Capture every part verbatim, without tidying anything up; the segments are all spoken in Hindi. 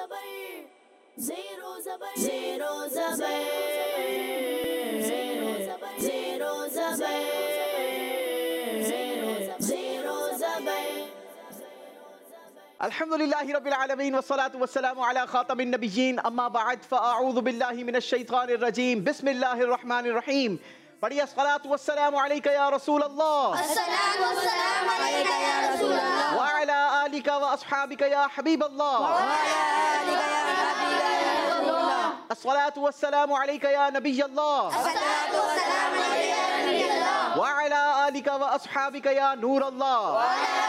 ज़बर ज़ेरो ज़बर ज़ेरो ज़बर ज़ेरो ज़बर ज़ेरो ज़बर ज़ेरो ज़बर। अल्हम्दुलिल्लाहि रब्बिल आलमीन वस्सलातु वस्सलामु अला खातमिन नबिय्यीन अम्मा बअद फ़अऊज़ु बिल्लाहि मिनश शैतानिर रजीम बिस्मिल्लाहिर रहमानिर रहीम। पढ़िए अस्सलातु वस्सलामु अलैका या रसूल अल्लाह अस्सलातु वस्सलामु अलैका या रसूल अल्लाह व अला आलिका व अस्हाबिका या हबीब अल्लाह व अला आलिका या हबीब अल्लाह। अस्सलातु वस्सलामु अलैका या नबी अल्लाह अस्सलातु वस्सलामु अलैका या नबी अल्लाह व अला आलिका व अस्हाबिका या नूर अल्लाह।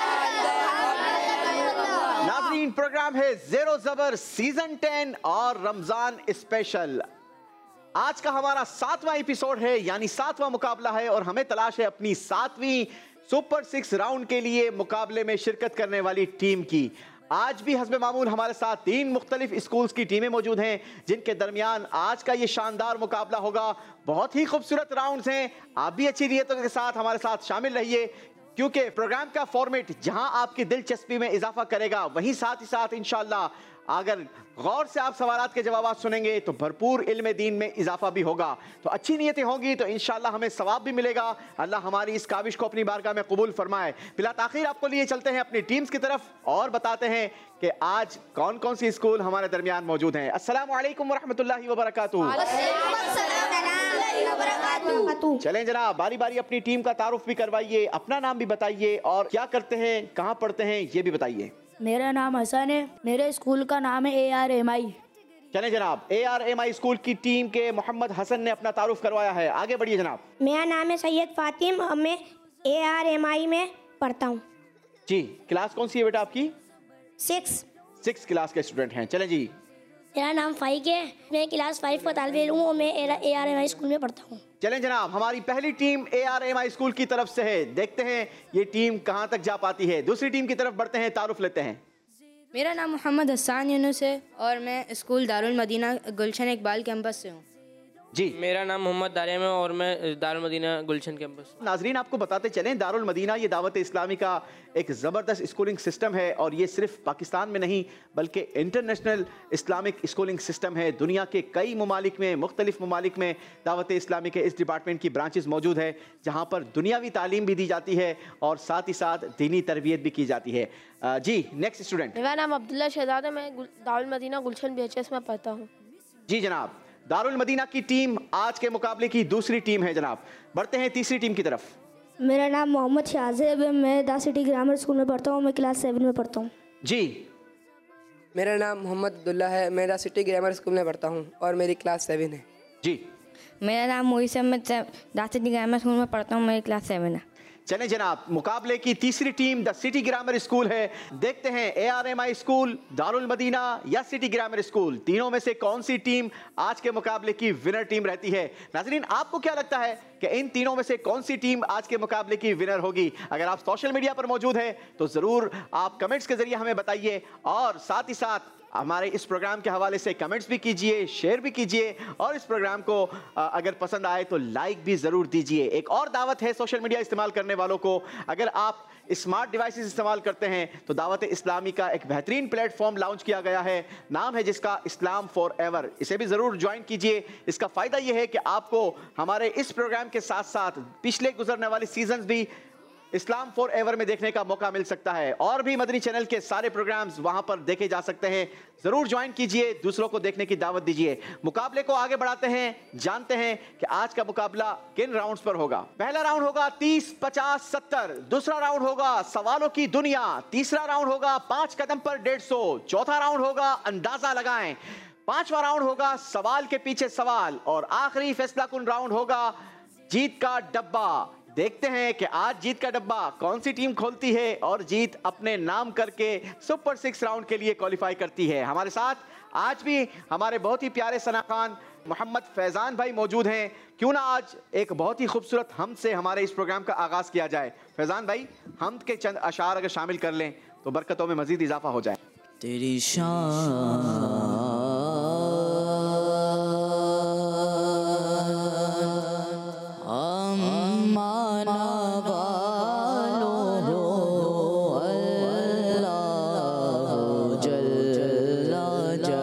नाज़रीन, प्रोग्राम है ज़ेरो ज़बर सीजन टेन और रमजान स्पेशल। आज का हमारा सातवां एपिसोड है, यानी सातवां मुकाबला है और हमें तलाश है अपनी सातवीं सुपर सिक्स राउंड के लिए मुकाबले में शिरकत करने वाली टीम की। आज भी हस्बे मामूल हमारे साथ तीन मुख्तलिफ स्कूल्स की टीमें मौजूद हैं जिनके दरमियान आज का ये शानदार मुकाबला होगा। बहुत ही खूबसूरत राउंड्स हैं। आप भी अच्छी नियतों के साथ हमारे साथ शामिल रहिए, क्योंकि प्रोग्राम का फॉर्मेट जहां आपकी दिलचस्पी में इजाफा करेगा, वहीं साथ ही साथ इंशाअल्लाह अगर गौर से आप सवालात के जवाब सुनेंगे तो भरपूर इल्म दीन में इजाफा भी होगा। तो अच्छी नीयतें होंगी तो इंशाअल्लाह हमें सवाब भी मिलेगा। अल्लाह हमारी इस काविश को अपनी बारगाह में कबूल फरमाए। फिलहाल आखिर आपको लिए चलते हैं अपनी टीम्स की तरफ और बताते हैं कि आज कौन कौन सी स्कूल हमारे दरमियान मौजूद हैं। अस्सलामु अलैकुम वरहमतुल्लाहि वबरकातुहू। चलें जनाब, बारी बारी अपनी टीम का तारुफ भी करवाइए, अपना नाम भी बताइए और क्या करते हैं, कहाँ पढ़ते हैं, ये भी बताइए। मेरा नाम हसन है, मेरे स्कूल का नाम है ए आर एम आई। चलें जनाब, A R M I school की टीम के मोहम्मद हसन ने अपना तारुफ करवाया है, आगे बढ़िए जनाब। मेरा नाम है सैयद फातिम और मैं ए आर एम आई में पढ़ता हूँ। जी, क्लास कौन सी है बेटा आपकी? सिक्स। सिक्स क्लास के स्टूडेंट हैं। चलें जी। मेरा नाम फाइक है, मैं क्लास फाइव का तालिब इल्म हूँ और मैं A R M I school में पढ़ता हूँ। चलें जनाब, हमारी पहली team A R M I school की तरफ से है। देखते हैं ये टीम कहाँ तक जा पाती है। दूसरी टीम की तरफ बढ़ते हैं, तारुफ लेते हैं। मेरा नाम मोहम्मद हसन यूनुस है और मैं स्कूल दारुल मदीना गुलशन इकबाल कैंपस से हूँ। जी, मेरा नाम मोहम्मद दारिम है और मैं दारुल मदीना गुलशन कैंपस। नाजरीन, आपको बताते चलें दारुल मदीना ये दावत इस्लामी का एक ज़बरदस्त स्कूलिंग सिस्टम है और ये सिर्फ पाकिस्तान में नहीं बल्कि इंटरनेशनल इस्लामिक स्कूलिंग सिस्टम है। दुनिया के कई ममालिक में, मुख्तलिफ ममालिक में दावत इस्लामी के इस डिपार्टमेंट की ब्रांचेस मौजूद है जहाँ पर दुनियावी तालीम भी दी जाती है और साथ ही साथ दीनी तरबियत भी की जाती है। जी, नेक्स्ट स्टूडेंट। मेरा नाम अब्दुल्ला शहजाद है, मैं Darul Madina Gulshan B H S में पढ़ता हूँ। जी जनाब, दारुल मदीना की टीम आज के मुकाबले की दूसरी टीम है जनाब। बढ़ते हैं तीसरी टीम की तरफ। मेरा नाम मोहम्मद शाहजेब है, मैं द सिटी ग्रामर स्कूल में पढ़ता हूँ, मैं क्लास सेवन में पढ़ता हूँ। जी, मेरा नाम मोहम्मद अब्दुल्ला है, मैं द सिटी ग्रामर स्कूल में पढ़ता हूँ और मेरी क्लास सेवन है। जी, मेरा नाम मोहित है, मैं द सिटी ग्रामर स्कूल में पढ़ता हूँ, मेरी क्लास सेवन है। चलें जनाब, मुकाबले की तीसरी team the city grammar school है। देखते हैं A R M I school, Darul Madina या सिटी ग्रामर स्कूल, तीनों में से कौन सी टीम आज के मुकाबले की विनर टीम रहती है। नाज़रीन, आपको क्या लगता है कि इन तीनों में से कौन सी टीम आज के मुकाबले की विनर होगी? अगर आप सोशल मीडिया पर मौजूद हैं तो ज़रूर आप कमेंट्स के जरिए हमें बताइए और साथ ही साथ हमारे इस प्रोग्राम के हवाले से कमेंट्स भी कीजिए, शेयर भी कीजिए और इस प्रोग्राम को अगर पसंद आए तो लाइक भी ज़रूर दीजिए। एक और दावत है सोशल मीडिया इस्तेमाल करने वालों को, अगर आप स्मार्ट डिवाइसेस इस्तेमाल करते हैं तो दावत इस्लामी का एक बेहतरीन प्लेटफॉर्म लॉन्च किया गया है, नाम है जिसका इस्लाम फॉर एवर। इसे भी ज़रूर ज्वाइन कीजिए। इसका फ़ायदा यह है कि आपको हमारे इस प्रोग्राम के साथ साथ पिछले गुजरने वाले सीजन्स भी इस्लाम फॉर एवर में देखने का मौका मिल सकता है और भी मदनी चैनल के सारे प्रोग्राम्स वहां पर देखे जा सकते हैं। जरूर ज्वाइन कीजिए, दूसरों को देखने की दावत दीजिए। मुकाबले को आगे बढ़ाते हैं, जानते हैं कि आज का मुकाबला किन राउंड्स पर होगा। पहला राउंड होगा तीस पचास सत्तर, दूसरा राउंड होगा सवालों की दुनिया, तीसरा राउंड होगा पांच कदम पर डेढ़ सौ, चौथा राउंड होगा अंदाजा लगाएं, पांचवा राउंड होगा सवाल के पीछे सवाल और आखिरी फैसला कुन राउंड होगा जीत का डब्बा। देखते हैं कि आज जीत का डब्बा कौन सी टीम खोलती है और जीत अपने नाम करके सुपर सिक्स राउंड के लिए क्वालिफाई करती है। हमारे साथ आज भी हमारे बहुत ही प्यारे सनाखान मोहम्मद फैजान भाई मौजूद हैं। क्यों ना आज एक बहुत ही खूबसूरत हमद से हमारे इस प्रोग्राम का आगाज़ किया जाए। फैजान भाई, हमद के चंद अशार अगर शामिल कर लें तो बरकतों में मजीद इजाफा हो जाए। तेरी शान जा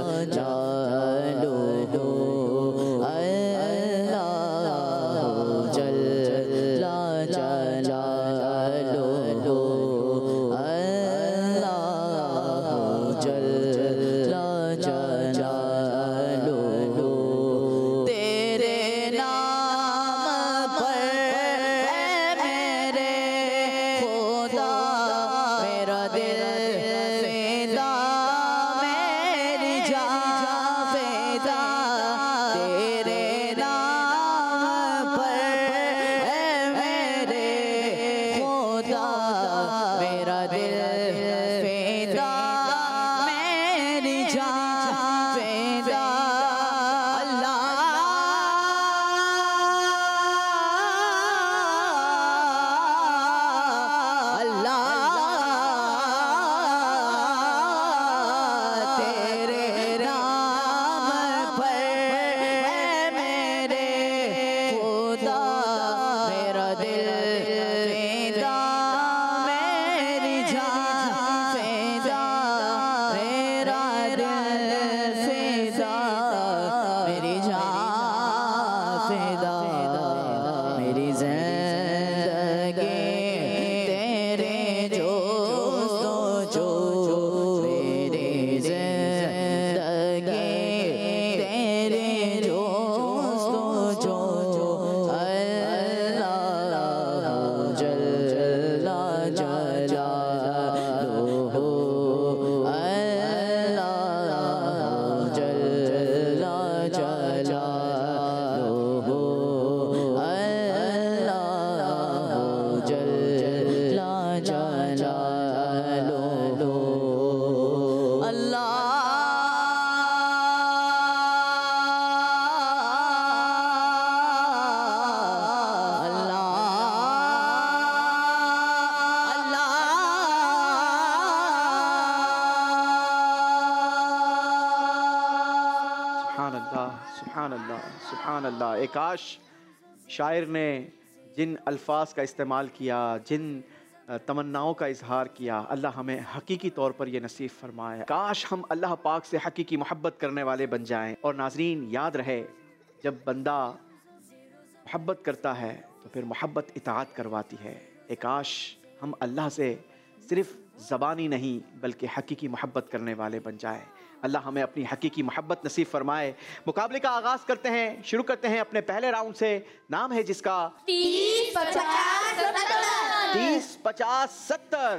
अल्लाह, सुभान अल्लाह, सुभान अल्लाह। एक काश शायर ने जिन अल्फाज का इस्तेमाल किया, जिन तमन्नाओं का इजहार किया, अल्लाह हमें हकीकी तौर पर यह नसीब फरमाए। काश हम अल्लाह पाक से हकीकी मोहब्बत करने वाले बन जाएं। और नाजरीन याद रहे, जब बंदा मोहब्बत करता है तो फिर मोहब्बत इताअत करवाती है। एक काश हम अल्लाह से सिर्फ ज़बानी नहीं बल्कि हकीकी मोहब्बत करने वाले बन जाए। अल्लाह हमें अपनी हकीकी मोहब्बत नसीब फरमाए। मुकाबले का आगाज़ करते हैं, शुरू करते हैं अपने पहले राउंड से। नाम है जिसका तीस पचास सत्तर। तीस पचास सत्तर।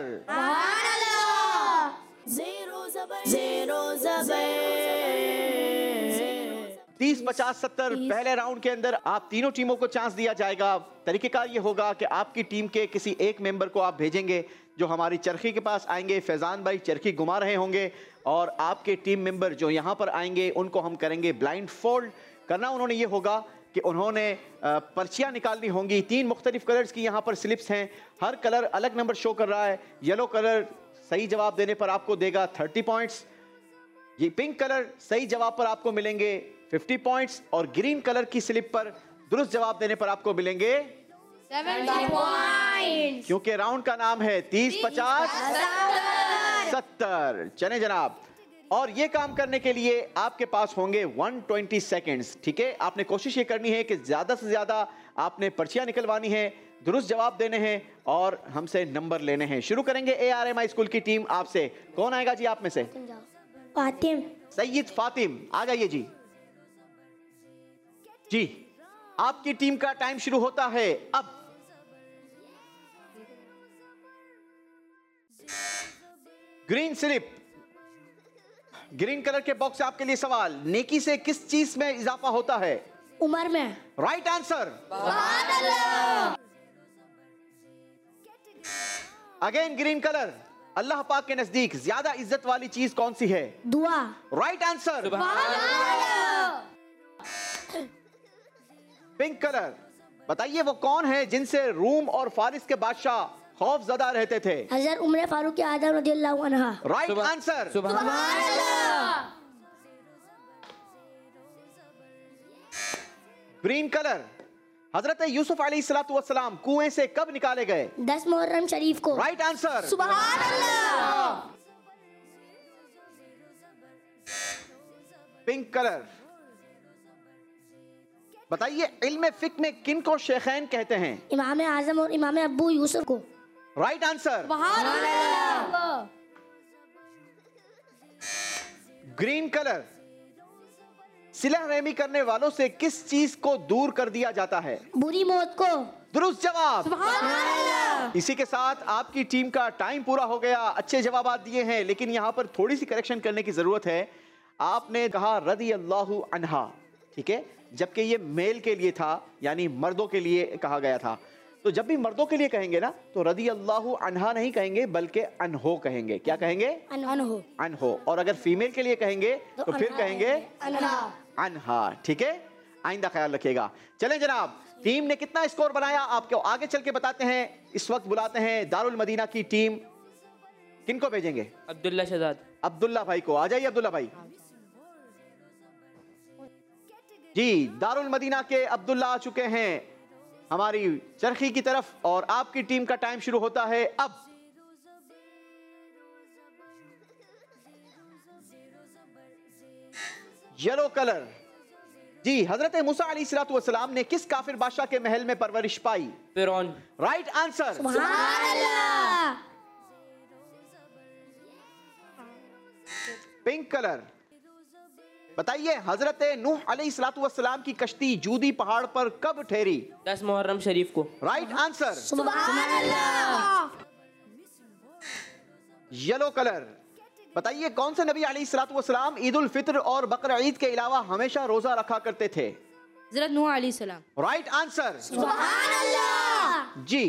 जीरो ज़बर जीरो ज़बर। तीस पचास सत्तर पहले राउंड के अंदर आप तीनों टीमों को चांस दिया जाएगा। तरीकेकार ये होगा कि आपकी टीम के किसी एक मेंबर को आप भेजेंगे जो हमारी चरखी के पास आएंगे। फैजान भाई चरखी घुमा रहे होंगे और आपके टीम मेंबर जो यहाँ पर आएंगे उनको हम करेंगे ब्लाइंड फोल्ड। करना उन्होंने ये होगा कि उन्होंने पर्चियाँ निकालनी होंगी। तीन मुख्तलिफ कलर्स की यहाँ पर स्लिप्स हैं, हर कलर अलग नंबर शो कर रहा है। येलो कलर सही जवाब देने पर आपको देगा थर्टी पॉइंट्स, ये पिंक कलर सही जवाब पर आपको मिलेंगे फिफ्टी पॉइंट्स और ग्रीन कलर की स्लिप पर दुरुस्त जवाब देने पर आपको मिलेंगे सेवेंटी पॉइंट्स। क्योंकि राउंड का नाम है तीस पचास सत्तर। चले जनाब, और ये काम करने के लिए आपके पास होंगे एक सौ बीस सेकंड्स। ठीक है, आपने कोशिश ये करनी है कि ज्यादा से ज्यादा आपने पर्चियां निकलवानी है, दुरुस्त जवाब देने हैं और हमसे नंबर लेने हैं। शुरू करेंगे A R M I school की टीम आपसे। कौन आएगा जी आप में से? फातिम। सैयद फातिम आ जाइए जी। जी आपकी टीम का टाइम शुरू होता है अब। ग्रीन स्लिप, ग्रीन कलर के बॉक्स से आपके लिए सवाल, नेकी से किस चीज में इजाफा होता है? उम्र में। Right answer. Again green colour, Allah पाक के नजदीक ज्यादा इज्जत वाली चीज कौन सी है? दुआ। Right answer. पिंक कलर, बताइए वो कौन है जिनसे रूम और फारिस के बादशाह खौफ ज़दा रहते थे? हज़रत उमर फारूक आदम रज़ियल्लाहु अन्हा। Right answer. ग्रीन कलर, हजरत यूसुफ अलैहिस्सलातु वस्सलाम कुएं से कब निकाले गए? दस मुहर्रम शरीफ को। Right answer. सुभान अल्लाह। पिंक कलर, बताइए इल्म फिक्र में किन को शेखैन कहते हैं? इमाम आजम और इमाम अब्बू यूसुफ को। Right answer. ग्रीन कलर, सिलह रहमी करने वालों से किस चीज को दूर कर दिया जाता है? बुरी मौत को। दुरुस्त जवाब। इसी के साथ आपकी टीम का टाइम पूरा हो गया। अच्छे जवाब दिए हैं, लेकिन यहां पर थोड़ी सी करेक्शन करने की जरूरत है। आपने कहा रदी अल्लाहु अन्हा, ठीक है, जबकि ये मेल के लिए था, यानी मर्दों के लिए कहा गया था। तो जब भी मर्दों के लिए कहेंगे ना तो रदी अल्लाहु अन्हा नहीं कहेंगे बल्कि अनहो कहेंगे। क्या कहेंगे? अनहो। अनहो। और अगर फीमेल के लिए कहेंगे तो, तो फिर कहेंगे अनहा। अनहा। ठीक है, आइंदा ख्याल रखिएगा। चलें जनाब, टीम ने कितना स्कोर बनाया आपको आगे चल के बताते हैं। इस वक्त बुलाते हैं दारुल मदीना की टीम। किनको भेजेंगे? अब्दुल्ला शहजाद। अब्दुल्ला भाई को। आ जाइए अब्दुल्ला भाई। जी दारुल मदीना के अब्दुल्ला आ चुके हैं हमारी चरखी की तरफ और आपकी टीम का टाइम शुरू होता है अब। येलो कलर, जी हजरत मूसा अलैहिस्सलातु वस्सलाम ने किस काफिर बादशाह के महल में परवरिश पाई? फिरौन। Right answer. सुभान अल्लाह। पिंक कलर, बताइए हजरत नूह अलैहिस्सलातु वस्सलाम की कश्ती जूदी पहाड़ पर कब ठहरी? दस मुहर्रम शरीफ को। Right answer. सुभान अल्लाह। येलो कलर, बताइए कौन से नबी अलैहिस्सलातु वस्सलाम ईद उल फित्र और बकर ईद के अलावा हमेशा रोजा रखा करते थे? हज़रत नूह अलैहिस्सलाम। Right answer. सुभान अल्लाह। जी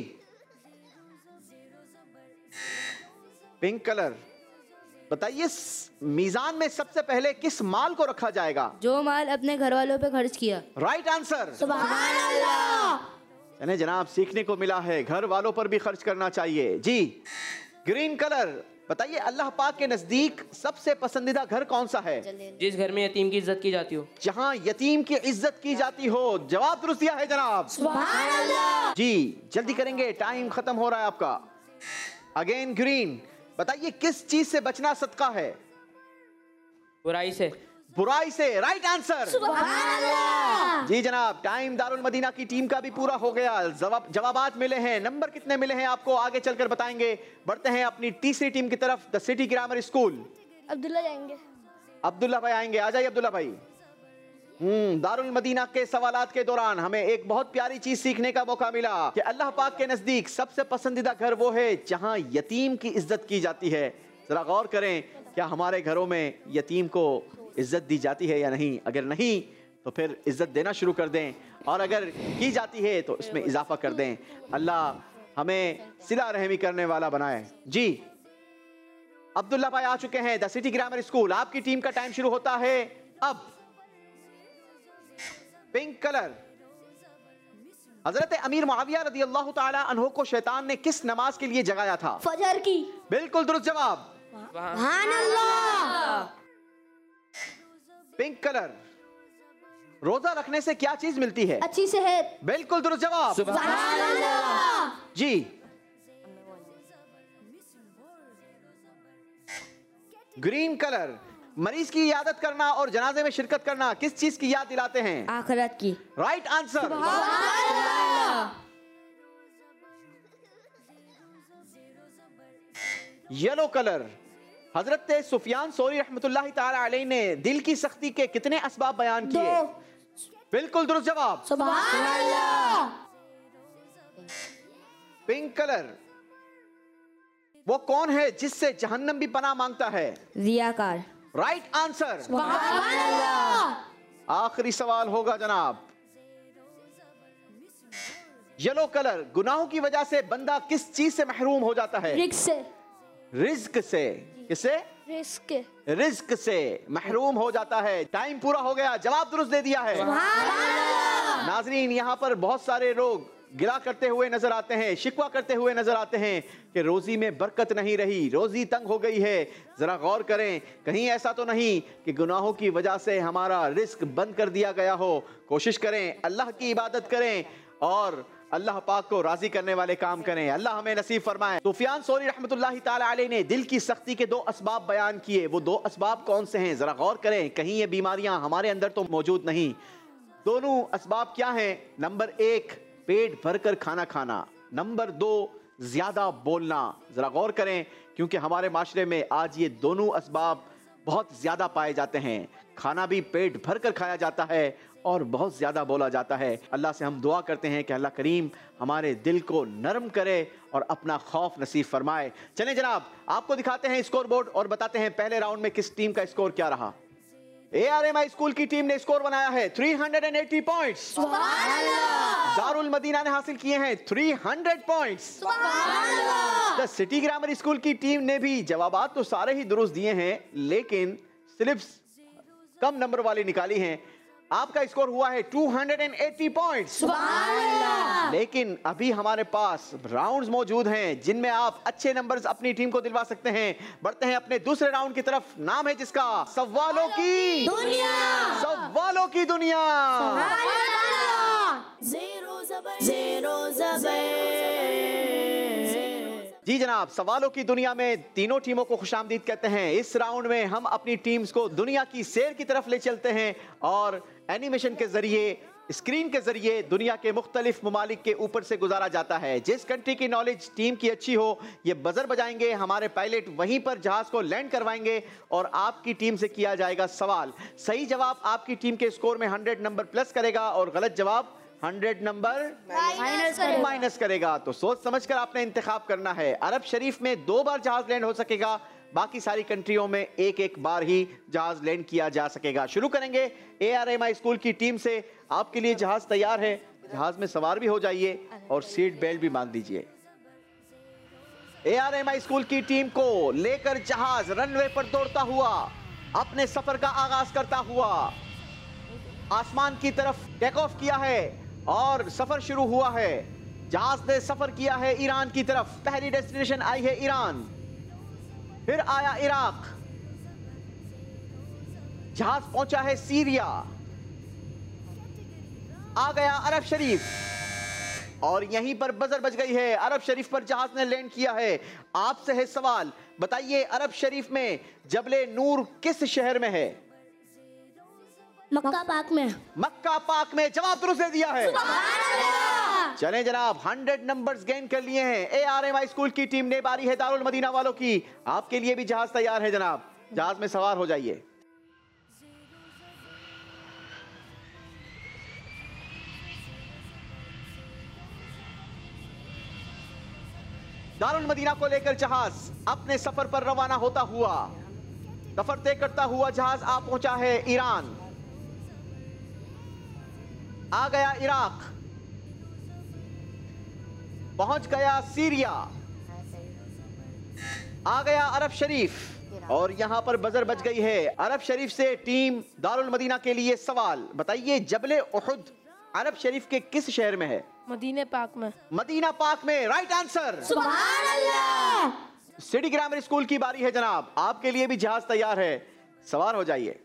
पिंक कलर, बताइए मीजान में सबसे पहले किस माल को रखा जाएगा? जो माल अपने घर वालों पे खर्च किया। Right answer. सुभान अल्लाह। यानी जनाब सीखने को मिला है, घर वालों पर भी खर्च करना चाहिए। जी ग्रीन कलर, बताइए अल्लाह पाक के नजदीक सबसे पसंदीदा घर कौन सा है? जिस घर में यतीम की इज्जत की जाती हो। जहां यतीम की इज्जत की जाती हो। जवाब दुरुस्त दिया है जनाब। सुभान अल्लाह। जी जल्दी करेंगे, टाइम खत्म हो रहा है आपका। अगेन ग्रीन, बताइए किस चीज से बचना सदका है? बुराई से। बुराई से, राइट आंसर। सुभान अल्लाह। जी जनाब, टाइम दारुल मदीना की टीम का भी पूरा हो गया। जवाब जवाबात मिले हैं, नंबर कितने मिले हैं आपको आगे चलकर बताएंगे। बढ़ते हैं अपनी तीसरी टीम की तरफ, the city grammar school. Abdullah जाएंगे। अब्दुल्ला भाई आएंगे, आ जाइए अब्दुल्ला भाई। हम्म दारुल मदीना के सवालात के दौरान हमें एक बहुत प्यारी चीज सीखने का मौका मिला कि अल्लाह पाक के नजदीक सबसे पसंदीदा घर वो है जहां यतीम की इज्जत की जाती है। जरा गौर करें, क्या हमारे घरों में यतीम को इज्जत दी जाती है या नहीं? अगर नहीं तो फिर इज्जत देना शुरू कर दें, और अगर की जाती है तो इसमें इजाफा कर दें। अल्लाह हमें सिला रहमी करने वाला बनाए। जी अब्दुल्ला भाई आ चुके हैं, द सिटी ग्रामर स्कूल। आपकी टीम का टाइम शुरू होता है अब। पिंक कलर, हजरत अमीर मुआविया रदी अल्लाह ताला अन्हो को शैतान ने किस नमाज के लिए जगाया था? फजर की। बिल्कुल दुरुस्त जवाब। सुभान अल्लाह। पिंक कलर, रोजा रखने से क्या चीज मिलती है? अच्छी सेहत। बिल्कुल दुरुस्त जवाब। सुभान अल्लाह। जी ग्रीन कलर, मरीज की इयादत करना और जनाजे में शिरकत करना किस चीज की याद दिलाते हैं? आखिरत की। Right answer. येलो कलर, हजरत सुफियान सोरी रहमतुल्लाह ताला अलैहि ने दिल की सख्ती के कितने असबाब बयान किए? बिल्कुल दुरुस्त जवाब। सुभान अल्लाह। पिंक कलर, वो कौन है जिससे जहन्नम भी पनाह मांगता है? रियाकार। Right answer. सुभान अल्लाह। आखिरी सवाल होगा जनाब। येलो कलर, गुनाहों की वजह से बंदा किस चीज से महरूम हो जाता है? रिस्क से। रिज्क से। किससे? रिस्क। रिज्क से महरूम हो जाता है। टाइम पूरा हो गया, जवाब दुरुस्त दे दिया है। नाजरीन, यहाँ पर बहुत सारे लोग गिला करते हुए नजर आते हैं, शिकवा करते हुए नजर आते हैं कि रोजी में बरकत नहीं रही, रोजी तंग हो गई है। जरा गौर करें, कहीं ऐसा तो नहीं कि गुनाहों की वजह से हमारा रिस्क बंद कर दिया गया हो। कोशिश करें, अल्लाह की इबादत करें और अल्लाह पाक को राजी करने वाले काम करें। अल्लाह हमें नसीब फरमाए। सुफियान सोरी रहमतुल्लाह ताला अलैहि ने दिल की सख्ती के दो असबाब बयान किए। वो दो असबाब कौन से हैं? जरा गौर करें, कहीं ये बीमारियां हमारे अंदर तो मौजूद नहीं। दोनों असबाब क्या हैं? नंबर एक, पेट भरकर खाना खाना। नंबर दो, ज्यादा बोलना। जरा गौर करें, क्योंकि हमारे माशरे में आज ये दोनों असबाब बहुत ज्यादा पाए जाते हैं। खाना भी पेट भरकर खाया जाता है और बहुत ज्यादा बोला जाता है। अल्लाह से हम दुआ करते हैं कि अल्लाह करीम हमारे दिल को नरम करे और अपना खौफ नसीब फरमाए। चलें जनाब, आपको दिखाते हैं स्कोर बोर्ड और बताते हैं पहले राउंड में किस टीम का स्कोर क्या रहा। A R M I school की टीम ने स्कोर बनाया है तीन सौ अस्सी पॉइंट्स। दारुल मदीना ने हासिल किए हैं तीन सौ points. The city grammar school की टीम ने भी जवाबात तो सारे ही दुरुस्त दिए हैं, लेकिन सिर्फ कम नंबर वाली निकाली हैं। आपका स्कोर हुआ है दो सौ अस्सी पॉइंट्स। लेकिन अभी हमारे पास राउंड्स मौजूद हैं जिनमें आप अच्छे नंबर्स अपनी टीम को दिलवा सकते हैं। बढ़ते हैं अपने दूसरे राउंड की तरफ, नाम है जिसका सवालों की दुनिया। सवालों की दुनिया। जी जनाब, सवालों की दुनिया में तीनों टीमों को खुशामदीद कहते हैं। इस राउंड में हम अपनी टीम्स को दुनिया की सैर की तरफ ले चलते हैं और एनिमेशन के जरिए, स्क्रीन के जरिए दुनिया के मुख्तलिफ ममालिक के ऊपर से गुजारा जाता है। जिस कंट्री की नॉलेज टीम की अच्छी हो, ये बजर बजाएंगे, हमारे पायलट वहीं पर जहाज को लैंड करवाएंगे और आपकी टीम से किया जाएगा सवाल। सही जवाब आपकी टीम के स्कोर में सौ नंबर प्लस करेगा और गलत जवाब सौ नंबर माइनस करेगा। माइनस करेगा। तो सोच समझकर आपने इंतखाब करना है। अरब शरीफ में दो बार जहाज लैंड हो सकेगा, बाकी सारी कंट्रियों में एक एक बार ही जहाज लैंड किया जा सकेगा। शुरू करेंगे A R M I school की टीम से। आपके लिए जहाज तैयार है, जहाज में सवार भी हो जाइए और सीट बेल्ट भी बांध दीजिए। A R M I school की टीम को लेकर जहाज रनवे पर दौड़ता हुआ अपने सफर का आगाज करता हुआ आसमान की तरफ टेक ऑफ किया है और सफर शुरू हुआ है। जहाज ने सफर किया है ईरान की तरफ। पहली डेस्टिनेशन आई है ईरान। फिर आया इराक, जहाज पहुंचा है सीरिया, आ गया अरब शरीफ, और यहीं पर बजर बज गई है। अरब शरीफ पर जहाज ने लैंड किया है। आपसे है सवाल, बताइए अरब शरीफ में जबले नूर किस शहर में है? मक्का पाक में। मक्का पाक में। जवाब दुरुस्त दे दिया है। चलें जनाब, हंड्रेड नंबर्स गेन कर लिए हैं। A R M I school की टीम ने। बारी है दारुल मदीना वालों की। आपके लिए भी जहाज तैयार है जनाब, जहाज में सवार हो जाइए। दारुल मदीना को लेकर जहाज अपने सफर पर रवाना होता हुआ, सफर तय करता हुआ जहाज आ पहुंचा है ईरान, आ गया इराक, पहुंच गया सीरिया, आ गया अरब शरीफ, और यहां पर बजर बज गई है। अरब शरीफ से टीम दारुल मदीना के लिए सवाल, बताइए जबले उहुद अरब शरीफ के किस शहर में है? मदीने पाक में। मदीना पाक में। Right answer. सुभान अल्लाह। सिटी ग्रामर स्कूल की बारी है जनाब, आपके लिए भी जहाज तैयार है, सवार हो जाइए।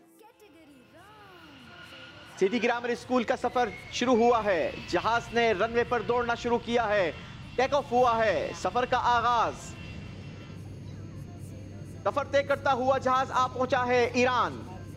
सिटी ग्रामर स्कूल का सफर शुरू हुआ है। जहाज ने रनवे पर दौड़ना शुरू किया है, टेक ऑफ हुआ है, सफर का आगाज। सफर तय करता हुआ जहाज आ पहुंचा है ईरान,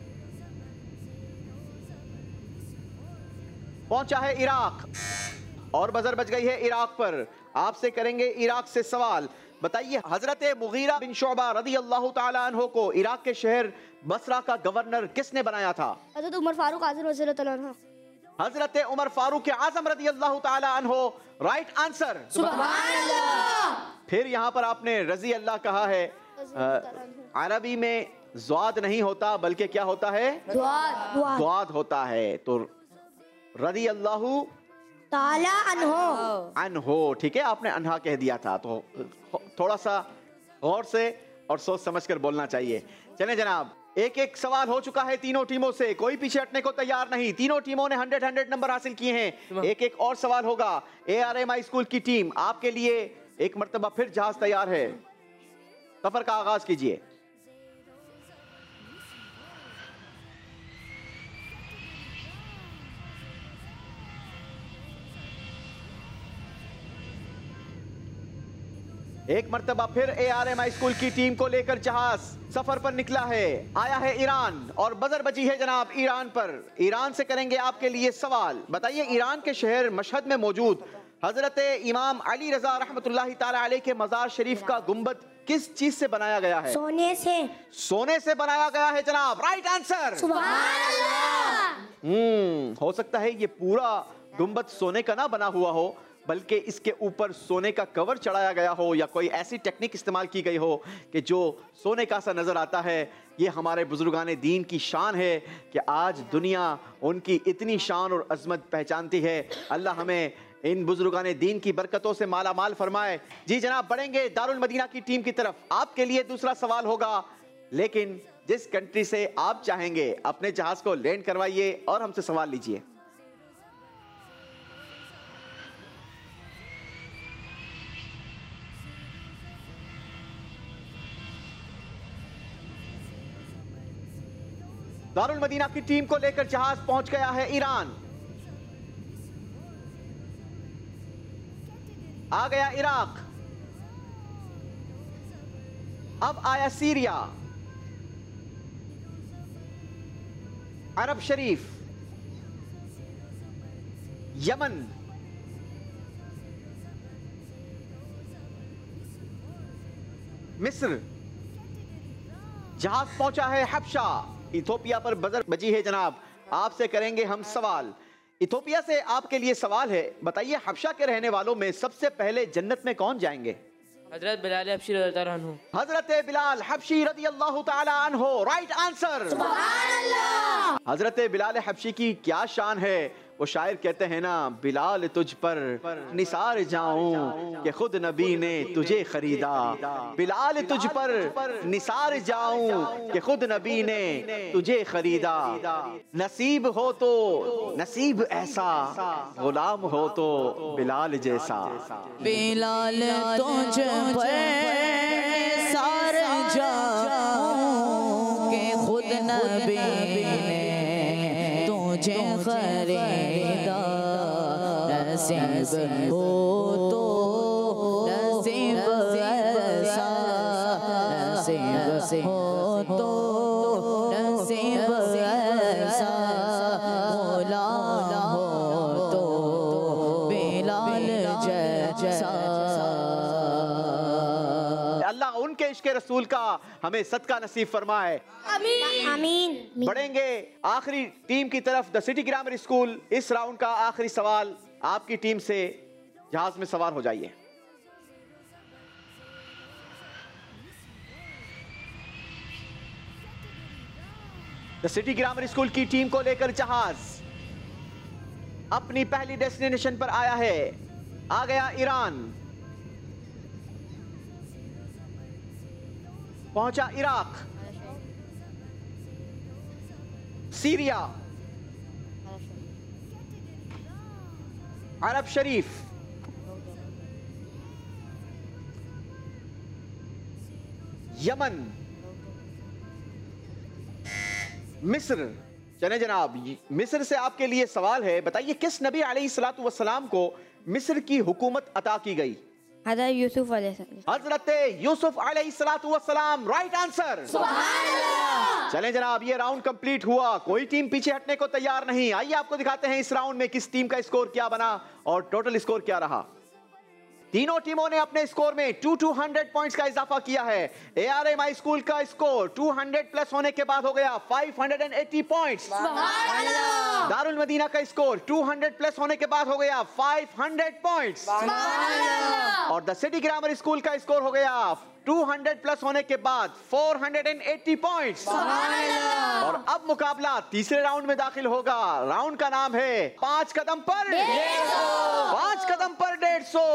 पहुंचा है इराक, और बजर बज गई है इराक पर। आपसे करेंगे इराक से सवाल, बताइए हजरत मुगीरा बिन शुअबा रदी अल्लाह ताला अन्हो को इराक के शहर बसरा का गवर्नर किसने बनाया था? हजरत उमर फारूक आजम रज़ी अल्लाह अन्हु। हजरत उमर फारूक आजम रदी अल्लाह ताला अन्हो। Right answer. सुभान अल्लाह। फिर यहाँ पर आपने रजी अल्लाह कहा है। अरबी में ज़्वाद नहीं होता बल्कि क्या होता है? दुआद। दुआद होता है। तो रदी अल्लाहु ताला अन्हो। अन्हो, ठीक है, आपने अन्हा कह दिया था, तो थोड़ा सा गौर से और सोच समझकर बोलना चाहिए। चलें जनाब, एक एक सवाल हो चुका है तीनों टीमों से, कोई पीछे हटने को तैयार नहीं। तीनों टीमों ने हंड्रेड हंड्रेड नंबर हासिल किए हैं। एक एक और सवाल होगा। A R M I school की टीम, आपके लिए एक मर्तबा फिर जहाज तैयार है, सफर का आगाज कीजिए। एक मर्तबा फिर A R M I school की टीम को लेकर जहाज सफर पर निकला है, आया है ईरान, और बजर बजी है जनाब ईरान पर। ईरान से करेंगे आपके लिए सवाल, बताइए ईरान के शहर मशहद में मौजूद हजरत इमाम अली रजा रहमतुल्लाहि ताला अलैह के मजार शरीफ का गुंबद किस चीज से बनाया गया है? सोने से। सोने से बनाया गया है जनाब। Right answer. सुभान अल्लाह। हम्म हो सकता है ये पूरा गुंबद सोने का ना बना हुआ हो, बल्कि इसके ऊपर सोने का कवर चढ़ाया गया हो, या कोई ऐसी टेक्निक इस्तेमाल की गई हो कि जो सोने का सा नजर आता है। ये हमारे बुजुर्गान दीन की शान है कि आज दुनिया उनकी इतनी शान और अजमत पहचानती है। अल्लाह हमें इन बुजुर्गान दीन की बरकतों से माला माल फरमाए। जी जनाब, बढ़ेंगे दारुल मदीना की टीम की तरफ। आपके लिए दूसरा सवाल होगा, लेकिन जिस कंट्री से आप चाहेंगे अपने जहाज को लैंड करवाइए और हमसे सवाल लीजिए। दारुल मदीना की टीम को लेकर जहाज पहुंच गया है ईरान, आ गया इराक, अब आया सीरिया, अरब शरीफ, यमन, मिस्र, जहाज पहुंचा है हबशा। इथोपिया पर बजर बजी है जनाब। आपसे करेंगे हम सवाल। इथोपिया से आपके लिए सवाल है, बताइए हबशा के रहने वालों में सबसे पहले जन्नत में कौन जाएंगे? हजरत बिलाल हबशी रज़ी अल्लाह अन्हु। हजरत बिलाल हबशी रज़ी अल्लाह ताला अन्हु। Right answer. सुभान अल्लाह। हजरत बिलाल हबशी की क्या शान है। वो शायर कहते हैं ना, बिलाल तुझ पर निसार जाऊं कि खुद नबी ने तुझे खरीदा। बिलाल तुझ पर निसार जाऊं कि खुद नबी ने तुझे खरीदा। नसीब हो तो नसीब ऐसा, गुलाम हो तो बिलाल जैसा। बिलाल तुझ पर निसार जाऊं कि खुद नबी ने तुझे खरीदा, नसीब हो तो नसीब ऐसा, नसीब हो तो नसीब ऐसा, मौला हो तो बिलाल जैसा। अल्लाह उनके इश्क रसूल का हमें सदका नसीब फरमाए। आमीन आमीन। बढ़ेंगे आखिरी टीम की तरफ, द सिटी ग्रामर स्कूल। इस राउंड का आखिरी सवाल आपकी टीम से, जहाज में सवार हो जाइए। द सिटी ग्रामर स्कूल की टीम को लेकर जहाज अपनी पहली डेस्टिनेशन पर आया है। आ गया ईरान, पहुंचा इराक, सीरिया, अरब शरीफ, यमन, मिस्र। चले जनाब, मिस्र से आपके लिए सवाल है, बताइए किस नबी अलैहिस्सलातु वस्सलाम को मिस्र की हुकूमत अता की गई? हज़रत यूसुफ अलैहिस्सलाम। हजरत यूसुफ अलैहिस्सलातु वस्सलाम, राइट आंसर। चलें जनाब, ये राउंड कंप्लीट हुआ, कोई टीम पीछे हटने को तैयार नहीं। आइए आपको दिखाते हैं इस राउंड में किस टीम का स्कोर क्या बना और टोटल स्कोर क्या रहा। तीनों टीमों ने अपने स्कोर में टू टू हंड्रेड पॉइंट्स का इजाफा किया है। A R M I school का स्कोर टू हंड्रेड प्लस होने के बाद हो गया five hundred eighty points. Darul Madina का स्कोर टू हंड्रेड प्लस होने के बाद हो गया फाइव हंड्रेड पॉइंट्स। और द सिटी ग्रामर स्कूल का स्कोर हो गया टू हंड्रेड प्लस होने के बाद फोर हंड्रेड एटी पॉइंट्स। और अब मुकाबला तीसरे राउंड में दाखिल होगा। राउंड का नाम है पांच कदम पर पांच कदम पर डेढ़ सौ।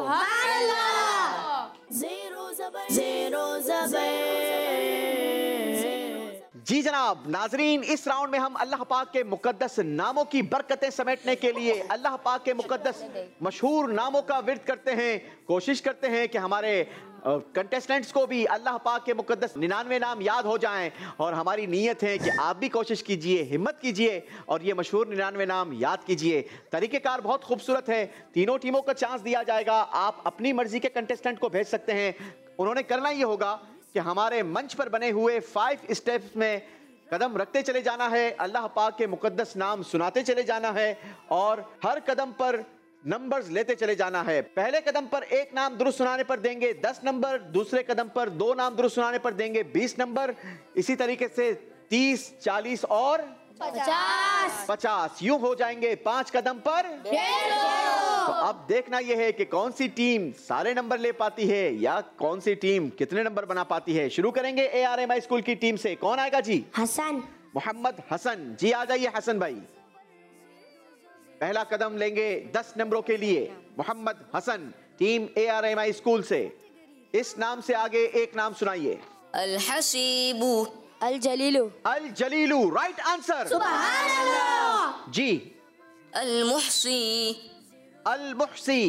जी जनाब, नाजरीन, इस राउंड में हम अल्लाह पाक के मुकद्दस नामों की बरकतें समेटने के लिए अल्लाह पाक के मुकद्दस मशहूर नामों का विर्द करते हैं। कोशिश करते हैं कि हमारे कंटेस्टेंट्स को भी अल्लाह पाक के मुकद्दस निन्यानवे नाम याद हो जाएं, और हमारी नीयत है कि आप भी कोशिश कीजिए, हिम्मत कीजिए और ये मशहूर निन्यानवे नाम याद कीजिए। तरीक़ेकार बहुत खूबसूरत है। तीनों टीमों को चांस दिया जाएगा, आप अपनी मर्जी के कंटेस्टेंट को भेज सकते हैं। उन्होंने करना ये होगा कि हमारे मंच पर बने हुए फाइव स्टेप्स में कदम रखते चले जाना है, अल्लाह पाक के मुकद्दस नाम सुनाते चले जाना है और हर कदम पर नंबर्स लेते चले जाना है। पहले कदम पर एक नाम दुरुस्त सुनाने पर देंगे दस नंबर, दूसरे कदम पर दो नाम दुरुस्त सुनाने पर देंगे बीस नंबर, इसी तरीके से तीस, चालीस और पचास पचास यूं हो जाएंगे पांच कदम पर। तो अब देखना यह है कि कौन सी टीम सारे नंबर ले पाती है या कौन सी टीम कितने नंबर बना पाती है। शुरू करेंगे A R M I school की टीम से। कौन आएगा जी? हसन। मोहम्मद हसन जी, आ जाइए हसन भाई। पहला कदम लेंगे दस नंबरों के लिए। Mohammad Hasan, team A R M I school से। इस नाम से आगे एक नाम सुनाइए। अल हसीबू, अल जलीलू, अल जलीलू, राइट आंसर। सुभान अल्लाह। जी। अल मुहसी, अल मुहसी,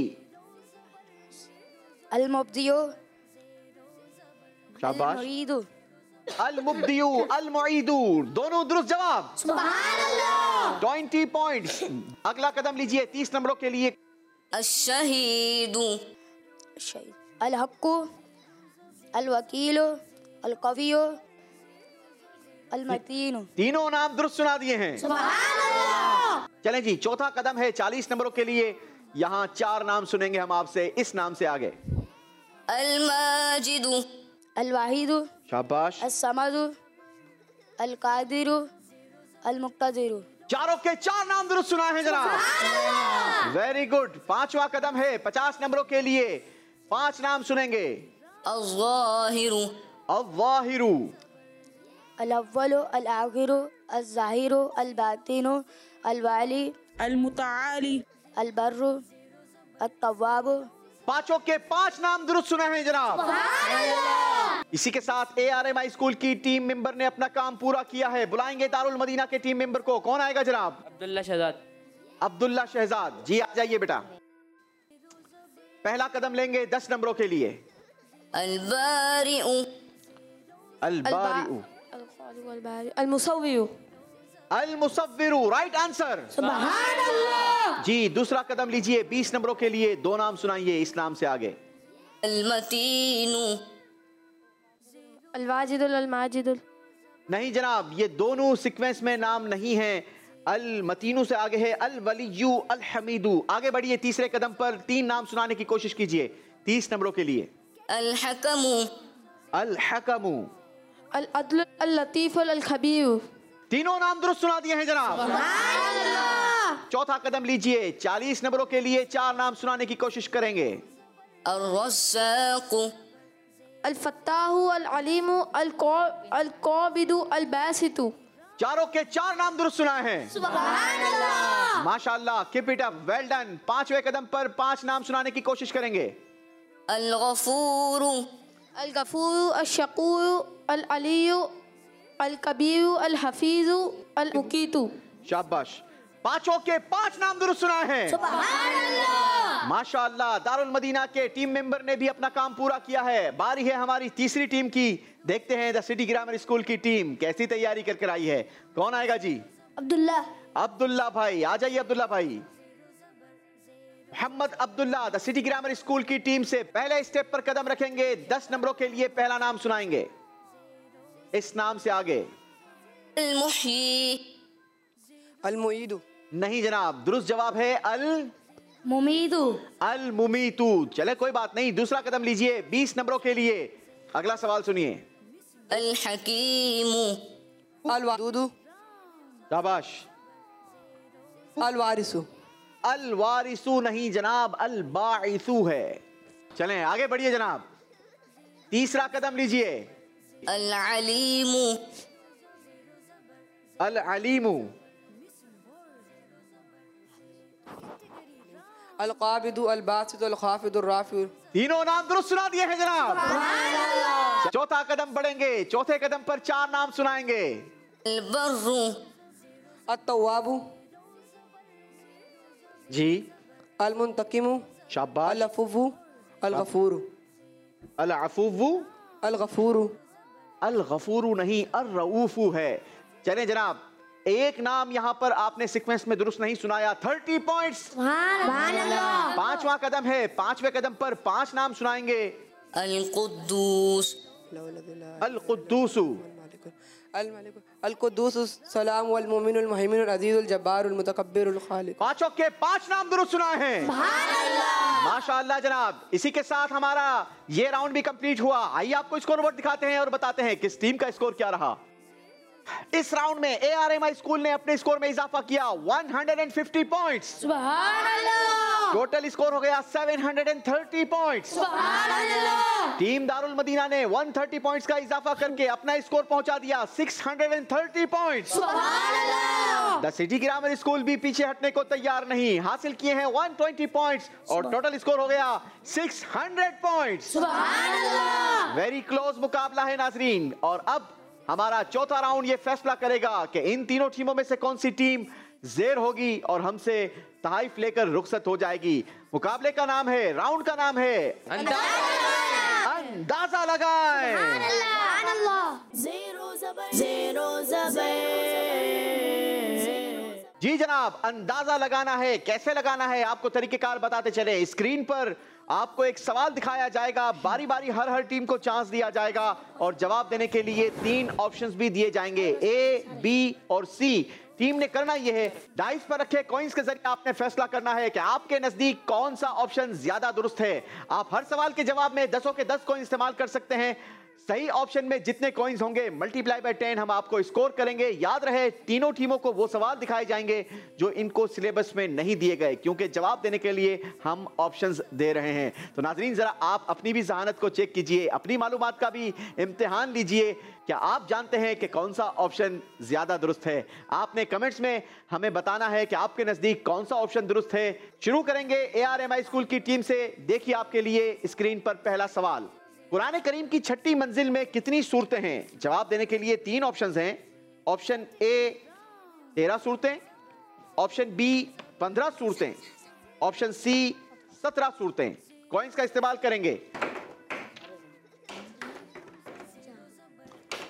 अल मुब्दियो, शाबाश। मुरीदू, अल मुब्दियू, अल मुईदू, दोनों दुरुस्त जवाब। सुभान अल्लाह। Twenty points. अगला कदम लीजिए तीस नंबरों के लिए। अशहीदू, अल हक्कू, अल वकीलो, अल कवियो, अल मतीनो। तीनों नाम दुरुस्त सुना दिए हैं। सुभान अल्लाह। चलें जी, चौथा कदम है चालीस नंबरों के लिए। यहाँ चार नाम सुनेंगे हम आपसे। इस नाम से आगे। अल माजिदू, अल वाहिदू, शाबाश। अल समदू, अल कादिरू, अल मुक्तदिरू। चारों के चार नाम दुरुस्त सुनाए हैं जनाब। Very good. पांचवा कदम है पचास नंबरों के लिए। पांच नाम सुनेंगे। अज़्ज़ाहिरू, अव्वाहिरू, अल अव्वलो, अल आखिरो, अल ज़ाहिरो, अल बातिनो, अल वाली, अल मुताली, अल बर्रो, अल तव्वाबो। पांचों के पांच नाम दुरुस्त सुने हैं जनाब। इसी के साथ A R M I school की टीम मेंबर ने अपना काम पूरा किया है। बुलाएंगे दारुल मदीना के टीम मेंबर को। कौन आएगा जनाब? अब्दुल्ला शहजाद। अब्दुल्ला शहजाद जी, आ जाइए बेटा। पहला कदम लेंगे दस नंबरों के लिए। अल बारिउ, अल बारिउ, अल मुसव्विरु, अल मुसव्विरु, राइट आंसर। सुभान अल्लाह। जी दूसरा कदम लीजिए, बीस नंबरों के लिए दो नाम सुनाइए इस नाम से आगे। अल मतीनु, अल वाजिदुल, अल माजिदुल। नहीं जनाब, ये दोनों सीक्वेंस में नाम नहीं हैं। अल मतीनू से आगे है अल वलीयू, अल हमीदू। आगे बढ़िए, तीसरे कदम पर तीन नाम सुनाने की कोशिश कीजिए तीस नंबरों के लिए। अल हकमु, अल हकमू, अल अदल, अल लतीफुल, अल खबीर। तीनों नाम दुरुस्त सुना दिए हैं जनाब। चौथा कदम लीजिए, चालीस नंबरों के लिए चार नाम सुनाने की कोशिश करेंगे। अल रज़्ज़ाक़ु, अल फत्ताहु, अल अलीमु, अल कौ अल कौबिदु, अल बासितु। चारों के चार नाम दुरुस्त सुनाए हैं। सुभान अल्लाह। माशाल्लाह, keep it up, well done. पांचवें कदम पर पांच नाम सुनाने की कोशिश करेंगे। अल गफूरु, अल गफूरु, अल शकूरु, अल अलियु, अल कबीरु, अल हफीजु, अल मुकीतु। शाबाश, पांचों के पांच नाम दुरुस्त सुनाए हैं। सुभान अल्लाह। माशाअल्लाह, दारुल मदीना के टीम मेंबर ने भी अपना काम पूरा किया है। बारी है हमारी तीसरी टीम की। देखते हैं द सिटी ग्रामर स्कूल की टीम कैसी तैयारी करके आई है। कौन आएगा जी? अब्दुल्ला। अब्दुल्ला भाई, आ जाइए अब्दुल्ला भाई। Mohammad Abdullah the city grammar school की टीम से पहले स्टेप पर कदम रखेंगे। दस नंबरों के लिए पहला नाम सुनाएंगे इस नाम से आगे। अल मुहयी, अल मुईदु। नहीं जनाब, दुरुस्त जवाब है अल मुमीदु। अल मुमीतू। चले कोई बात नहीं, दूसरा कदम लीजिए बीस नंबरों के लिए। अगला सवाल सुनिए। अल हकीमु, अल वादुदु, शाबाश। अल वारिसु। अल वारिसु नहीं जनाब, अल बाइसु है। चलें आगे बढ़िए जनाब, तीसरा कदम लीजिए। अल अलीमु, अल अलीमु, अल काबिदु, अल बासितु, अल खाफिदु, अल राफिउ। तीनों नाम दुरुस्त सुना दिए हैं जनाब। चौथा कदम बढ़ेंगे, चौथे कदम पर चार नाम सुनाएंगे। अल बर्रु, अल तव्वाबु, जी अल मुंतकिमु, शाबाश। अल अफुवु, अल गफूरु। अल अफुवु, अल गफूरु। अल गफूरु नहीं, अल रऊफु है। चलें जनाब, एक नाम यहां पर आपने सीक्वेंस में दुरुस्त नहीं सुनाया। Thirty points. सुभान अल्लाह। पांचवा कदम है, पांचवें कदम पर पांच नाम सुनाएंगे। अल कुद्दूस, अल कुद्दूसु, अल मलिक, अल कुद्दूस, सलाम, वल मोमिन, अल मुहैमिन, अल अजीज, अल जब्बार, अल मुतकब्बिर, अल खालिक। पांचों के पांच नाम दुरुस्त सुनाए हैं। माशाअल्लाह जनाब। इसी के साथ हमारा ये राउंड भी कंप्लीट हुआ। आइए आपको स्कोर बोर्ड दिखाते हैं और बताते हैं किस टीम का स्कोर क्या रहा। इस राउंड में A R M I school ने अपने स्कोर में इजाफा किया एक सौ पचास पॉइंट्स। सुभान अल्लाह। टोटल स्कोर हो गया सात सौ तीस पॉइंट्स। सुभान अल्लाह। टीम दारुल मदीना ने एक सौ तीस पॉइंट्स का इजाफा करके अपना स्कोर पहुंचा दिया छह सौ तीस पॉइंट्स। सुभान अल्लाह। द सिटी ग्रामर स्कूल भी पीछे हटने को तैयार नहीं, हासिल किए हैं एक सौ बीस पॉइंट्स और टोटल स्कोर हो गया छह सौ पॉइंट्स। सुभान अल्लाह। वेरी क्लोज मुकाबला है नाजरीन। और अब हमारा चौथा राउंड ये फैसला करेगा कि इन तीनों टीमों में से कौन सी टीम ज़ेर होगी और हमसे तहाइफ लेकर रुखसत हो जाएगी। मुकाबले का नाम है, राउंड का नाम है अंदाजा लगाएं। जी जनाब, अंदाजा लगाना है। कैसे लगाना है आपको तरीकेकार बताते चले। स्क्रीन पर आपको एक सवाल दिखाया जाएगा, बारी बारी हर हर टीम को चांस दिया जाएगा और जवाब देने के लिए तीन ऑप्शंस भी दिए जाएंगे, ए, बी और सी। टीम ने करना यह है, डाइस पर रखे कॉइंस के जरिए आपने फैसला करना है कि आपके नजदीक कौन सा ऑप्शन ज्यादा दुरुस्त है। आप हर सवाल के जवाब में दसों के दस कॉइन इस्तेमाल कर सकते हैं। सही ऑप्शन में जितने कॉइन्स होंगे मल्टीप्लाई बाय टेन हम आपको स्कोर करेंगे। याद रहे, तीनों टीमों को वो सवाल दिखाए जाएंगे जो इनको सिलेबस में नहीं दिए गए, क्योंकि जवाब देने के लिए हम ऑप्शंस दे रहे हैं। तो नाजरीन, जरा आप अपनी भी जहानत को चेक कीजिए, अपनी मालूमात का भी इम्तिहान लीजिए। क्या आप जानते हैं कि कौन सा ऑप्शन ज्यादा दुरुस्त है? आपने कमेंट्स में हमें बताना है कि आपके नजदीक कौन सा ऑप्शन दुरुस्त है। शुरू करेंगे A R M I school की टीम से। देखिए आपके लिए स्क्रीन पर पहला सवाल। कुरान करीम की छठी मंजिल में कितनी सूरतें हैं? जवाब देने के लिए तीन ऑप्शंस हैं। ऑप्शन ए तेरह सूरतें, ऑप्शन बी पंद्रह सूरतें, ऑप्शन सी सत्रह सूरतें। कॉइंस का इस्तेमाल करेंगे।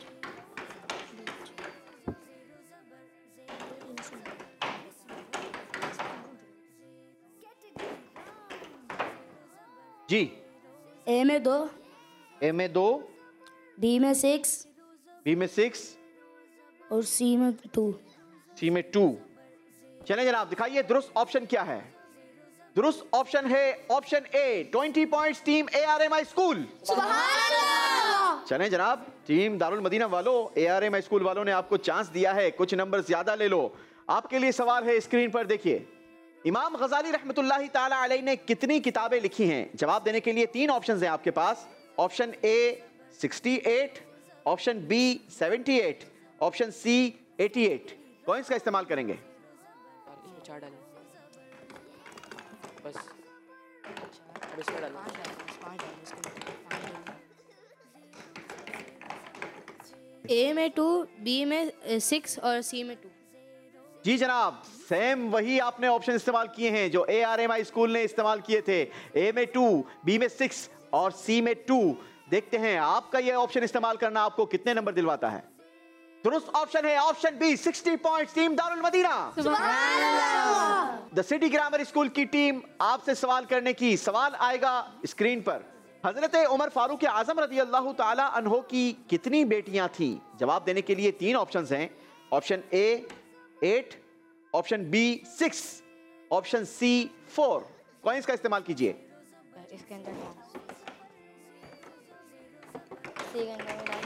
जी। ए में दो, ए में दो, बी में सिक्स बी में सिक्स और सी में टू। सी में टू। चलें जनाब, दिखाइए दुरुस्त ऑप्शन क्या है। दुरुस्त ऑप्शन है option A, twenty points team A R M I school. चलें जनाब, टीम दारुल मदीना वालों, A R M I school वालों ने आपको चांस दिया है, कुछ नंबर ज्यादा ले लो। आपके लिए सवाल है, स्क्रीन पर देखिए। इमाम गजाली रहमतुल्लाहि ताला अलैहि ने कितनी किताबें लिखी हैं? जवाब देने के लिए तीन ऑप्शंस हैं आपके पास। Option A sixty eight, option B seventy eight, option C eighty eight. Coins का इस्तेमाल करेंगे। इसमें चार डालें बस। अब इसमें डालें। ए में टू, बी में सिक्स और सी में टू। जी जनाब, सेम वही आपने ऑप्शन इस्तेमाल किए हैं जो A R M I school ने इस्तेमाल किए थे। ए में टू, बी में सिक्स और सी में टू। देखते हैं आपका यह ऑप्शन इस्तेमाल करना आपको कितने नंबर दिलवाता है। दुरुस्त ऑप्शन है option B, sixty points team Darul Madina. The city grammar school की टीम आपसे सवाल करने की। सवाल आएगा स्क्रीन पर। हजरत उमर फारूक आजम रजी अल्लाह ताला अन्हो की कितनी बेटियां थी? जवाब देने के लिए तीन ऑप्शंस हैं। Option A eight, option B six, option C four. Coins का इस्तेमाल कीजिए। इसके अंदर सी के अंदर डाल।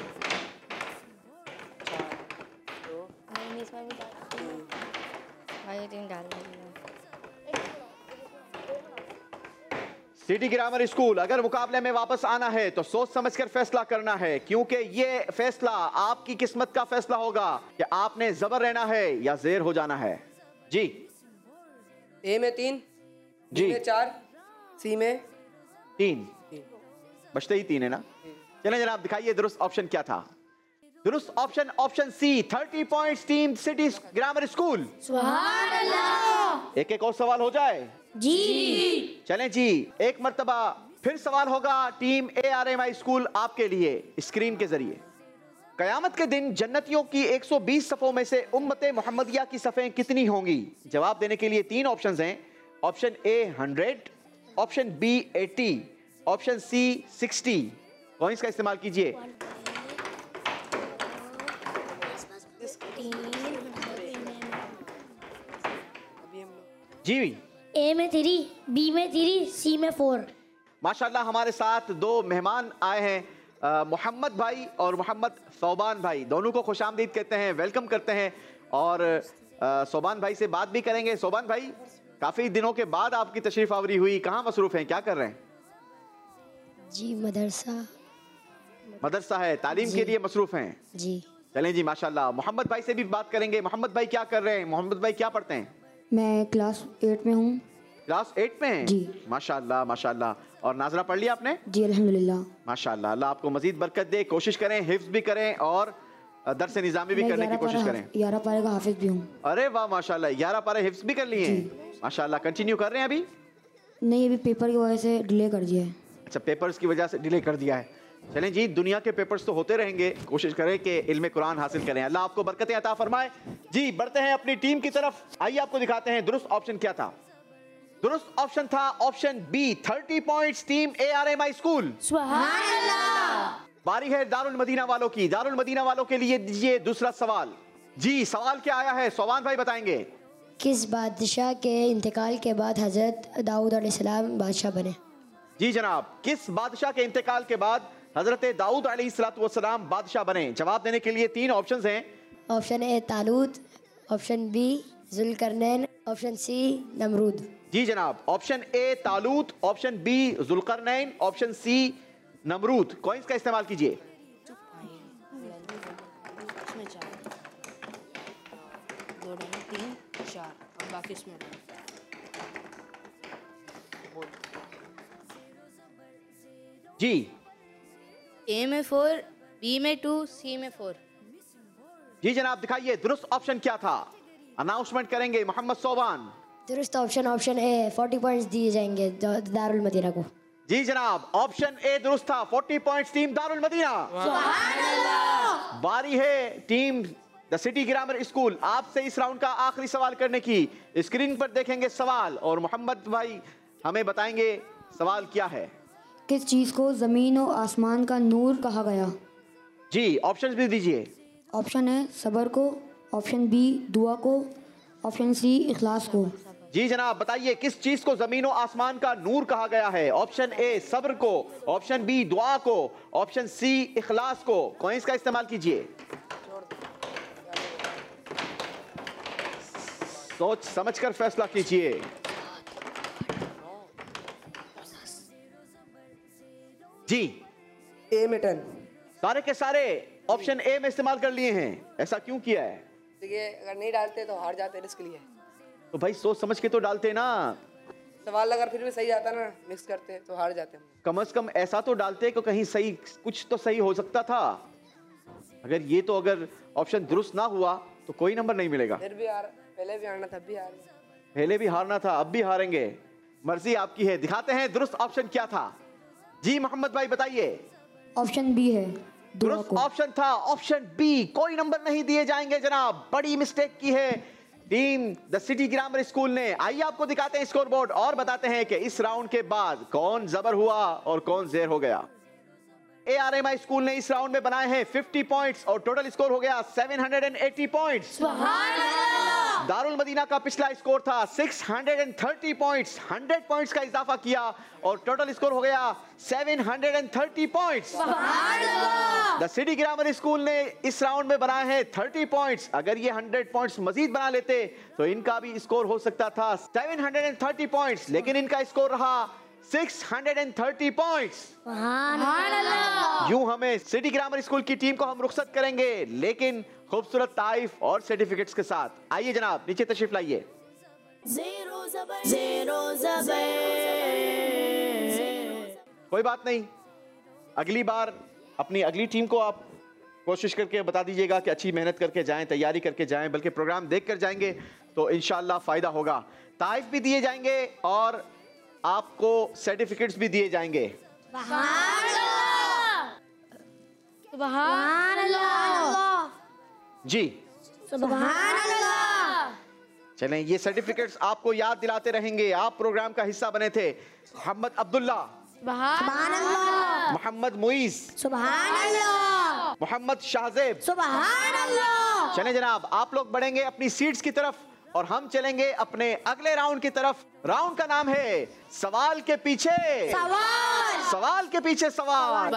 नहीं नहीं, इसमें भी डाल भाई, तीन डाल दीजिए। सिटी ग्रामर स्कूल अगर मुकाबले में वापस आना है तो सोच समझकर फैसला करना है, क्योंकि ये फैसला आपकी किस्मत का फैसला होगा कि आपने जबर रहना है या जेर हो जाना है। जी। ए में तीन, जी। बी में चार, सी में तीन। बचते ही तीन है ना। चलें जनाब, दिखाइए दुरुस्त ऑप्शन क्या था। दुरुस्त option option C, thirty points team city grammar school. सुभान अल्लाह। एक एक और सवाल हो जाए। जी। चलें जी, एक मर्तबा फिर सवाल होगा team A R M I school आपके लिए स्क्रीन के जरिए। कयामत के दिन जन्नतियों की एक सौ बीस सफ़ों में से उम्मते मोहम्मदिया की सफ़ें कितनी होंगी? जवाब देने के लिए तीन ऑप्शंस हैं। Option A hundred, option B eighty, option C sixty. Coins का इस्तेमाल कीजिए। जी। ए में थ्री, बी में थ्री, सी में फोर। माशाल्लाह, हमारे साथ दो मेहमान आए हैं, मोहम्मद भाई और मोहम्मद सोबान भाई। दोनों को खुशामदीद कहते हैं, वेलकम करते हैं। और सोबान भाई से बात भी करेंगे। सोबान भाई, काफ़ी दिनों के बाद आपकी तशरीफ आवरी हुई, कहाँ मसरूफ़ हैं, क्या कर रहे हैं? जी मदरसा। मदरसा है, तालीम के लिए मसरूफ़ हैं। जी। चलें जी, माशाल्लाह। मोहम्मद भाई से भी बात करेंगे। मोहम्मद भाई क्या कर रहे हैं? मोहम्मद भाई क्या पढ़ते हैं? मैं क्लास एट में हूँ। क्लास एट में हैं? जी। माशाल्लाह माशाल्लाह। और नाजरा पढ़ लिया आपने? जी अल्हम्दुलिल्लाह। माशाल्लाह, अल्लाह आपको मजीद बरकत दे। कोशिश करें हिफ्ज भी करें और दरस निज़ामी भी करने की कोशिश करें। ग्यारह पारे का हाफिज भी हूँ। अरे वाह माशाल्लाह, ग्यारह पारे हिफ्ज भी कर लिए हैं। माशाल्लाह, कंटिन्यू कर रहे हैं अभी? नहीं, अभी पेपर की वजह से डिले कर दिया है। अच्छा, पेपर्स की वजह से डिले कर दिया है। चलें जी, दुनिया के पेपर्स तो होते रहेंगे, कोशिश करें कि इल्म कुरान हासिल करें। अल्लाह आपको बरकतें अता फरमाए। जी, बढ़ते हैं अपनी टीम की तरफ। आइए आपको दिखाते हैं दुरुस्त ऑप्शन क्या था। दुरुस्त ऑप्शन था option B, thirty points team A R M I school. सुभान अल्लाह। बारी है दारुल मदीना वालों की। दारुल मदीना वालों के लिए दीजिए दूसरा सवाल। जी, सवाल क्या आया है, सोबान भाई बताएंगे। किस बादशाह के इंतकाल के बाद हजरत दाऊद अलैहिस्सलाम बादशाह बने? जी जनाब, किस बादशाह के इंतकाल के बाद हजरत दाऊद अलैहिस्सलाम बादशाह बने? जवाब देने के लिए तीन ऑप्शंस हैं। Option A Talut, option B Zulqarnain, option C Namrud. जी जनाब, option A Talut, option B Zulqarnain, option C Namrud. Coins का इस्तेमाल कीजिए। दो डालें, तीन, चार और बाकी इसमें डालें। जी। ए में फोर, बी में टू, सी में फोर। जी जनाब, दिखाइए दुरुस्त ऑप्शन क्या था। अनाउंसमेंट करेंगे मोहम्मद सोबान। दुरुस्त option option A, forty points दिए जाएंगे दारुल मदीना को। जी जनाब, ऑप्शन ए दुरुस्त था, forty points team Darul Madina. बारी है team the city grammar school आपसे इस राउंड का आखिरी सवाल करने की। स्क्रीन पर देखेंगे सवाल और मोहम्मद भाई हमें बताएंगे सवाल क्या है। किस चीज़ को ज़मीन और आसमान का नूर कहा गया? जी, ऑप्शंस भी दीजिए। ऑप्शन है सब्र को, ऑप्शन बी दुआ को, ऑप्शन सी इखलास को। जी जनाब, बताइए किस चीज को जमीन और आसमान का नूर कहा गया है? ऑप्शन ए सब्र को, ऑप्शन बी दुआ को, ऑप्शन सी इखलास को। कॉइंस का इस्तेमाल कीजिए, सोच समझकर फैसला कीजिए। जी, ए में टेन। सारे के सारे ऑप्शन ए में इस्तेमाल कर लिए हैं, ऐसा क्यों किया है? देखिए, अगर नहीं डालते तो हार जाते, रिस्क लिए। तो भाई सोच समझ के तो डालते ना। सवाल अगर फिर भी सही आता ना, मिक्स करते तो हार जाते हम। कम से कम ऐसा तो डालते कि कहीं सही, कुछ तो सही हो सकता था। अगर ये तो अगर ऑप्शन दुरुस्त ना हुआ तो कोई नंबर नहीं मिलेगा। फिर भी हार, पहले भी हारना था, अब भी हार गए। पहले भी हारना था, अब भी हारेंगे, मर्जी आपकी है। दिखाते हैं दुरुस्त ऑप्शन क्या था। जी मोहम्मद भाई बताइए। ऑप्शन बी है दुआ दुरुस्त को। ऑप्शन था ऑप्शन बी। कोई नंबर नहीं दिए जाएंगे जनाब, बड़ी मिस्टेक की है team the city grammar school ने। आइए आपको दिखाते हैं स्कोर बोर्ड और बताते हैं कि इस राउंड के बाद कौन जबर हुआ और कौन जेर हो गया। A R M I school ने इस राउंड में बनाए हैं पचास पॉइंट्स और टोटल स्कोर हो गया सात सौ अस्सी पॉइंट्स। दारुल मदीना का पिछला स्कोर था छह सौ तीस पॉइंट्स, सौ पॉइंट्स का इजाफा किया और टोटल स्कोर हो गया सात सौ तीस points. The city grammar school ने इस राउंड में बनाए हैं तीस पॉइंट्स। अगर ये सौ पॉइंट्स मजीद बना लेते तो इनका भी स्कोर हो सकता था सात सौ तीस पॉइंट्स, लेकिन इनका स्कोर रहा छह सौ तीस पॉइंट्स। यूं हमें सिटी ग्रामर स्कूल की टीम को हम रुखसत करेंगे, लेकिन खूबसूरत तारीफ और सर्टिफिकेट्स के साथ। आइए जनाब नीचे तशरीफ लाइए। कोई बात नहीं, अगली बार अपनी अगली टीम को आप कोशिश करके बता दीजिएगा कि अच्छी मेहनत करके जाएं, तैयारी करके जाएं, बल्कि प्रोग्राम देख कर जाएंगे तो इंशाल्लाह फायदा होगा। तारीफ भी दिए जाएंगे और आपको सर्टिफिकेट्स भी दिए जाएंगे। जी चलें, ये सर्टिफिकेट्स आपको याद दिलाते रहेंगे। आप प्रोग्राम का हिस्सा बने थे। मोहम्मद अब्दुल्ला, मोहम्मद मुईज, मोहम्मद शाहजेब। चलें जनाब, आप लोग बढ़ेंगे अपनी सीट्स की तरफ और हम चलेंगे अपने अगले राउंड की तरफ। राउंड का नाम है सवाल के पीछे सवाल, सवाल के पीछे सवाल।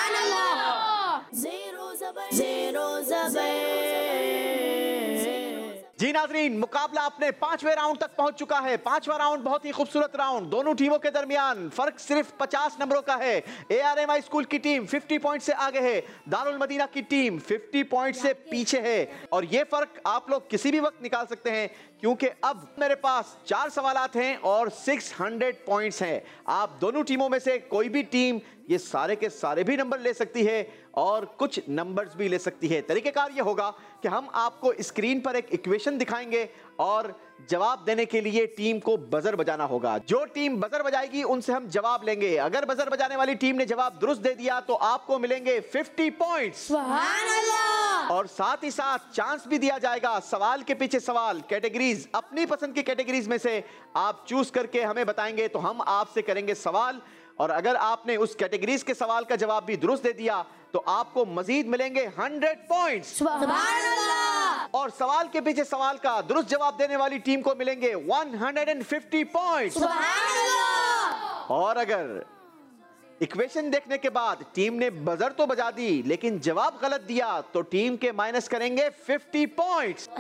जी नाजरीन, मुकाबला अपने पांचवें राउंड तक पहुंच चुका है। पांचवा राउंड बहुत ही खूबसूरत राउंड, दोनों टीमों के दरमियान फर्क सिर्फ पचास नंबरों का है। A R M I school की टीम पचास पॉइंट से आगे है, दारुल मदीना की टीम पचास पॉइंट से पीछे है। और ये फर्क आप लोग किसी भी वक्त निकाल सकते हैं, क्योंकि अब मेरे पास चार सवालात हैं और छह सौ पॉइंट्स हैं। आप दोनों टीमों में से कोई भी टीम ये सारे के सारे भी नंबर ले सकती है और कुछ नंबर्स भी ले सकती है। तरीकेकार ये होगा कि हम आपको स्क्रीन पर एक इक्वेशन दिखाएंगे और जवाब देने के लिए टीम को बजर बजाना होगा। जो टीम बजर बजाएगी उनसे हम जवाब लेंगे। अगर बजर बजाने वाली टीम ने जवाब दुरुस्त दे दिया तो आपको मिलेंगे पचास पॉइंट्स और साथ ही साथ चांस भी दिया जाएगा। सवाल के पीछे सवाल, कैटेगरीज अपनी पसंद की कैटेगरीज में से आप चूज करके हमें बताएंगे तो हम आपसे करेंगे सवाल, और अगर आपने उस कैटेगरीज के सवाल का जवाब भी दुरुस्त दे दिया तो आपको मजीद मिलेंगे सौ पॉइंट्स। और सवाल के पीछे सवाल का दुरुस्त जवाब देने वाली टीम को मिलेंगे एक सौ पचास पॉइंट्स। और अगर इक्वेशन देखने के बाद टीम ने बजर तो बजा दी लेकिन जवाब गलत दिया तो टीम के माइनस करेंगे पचास पॉइंट्स।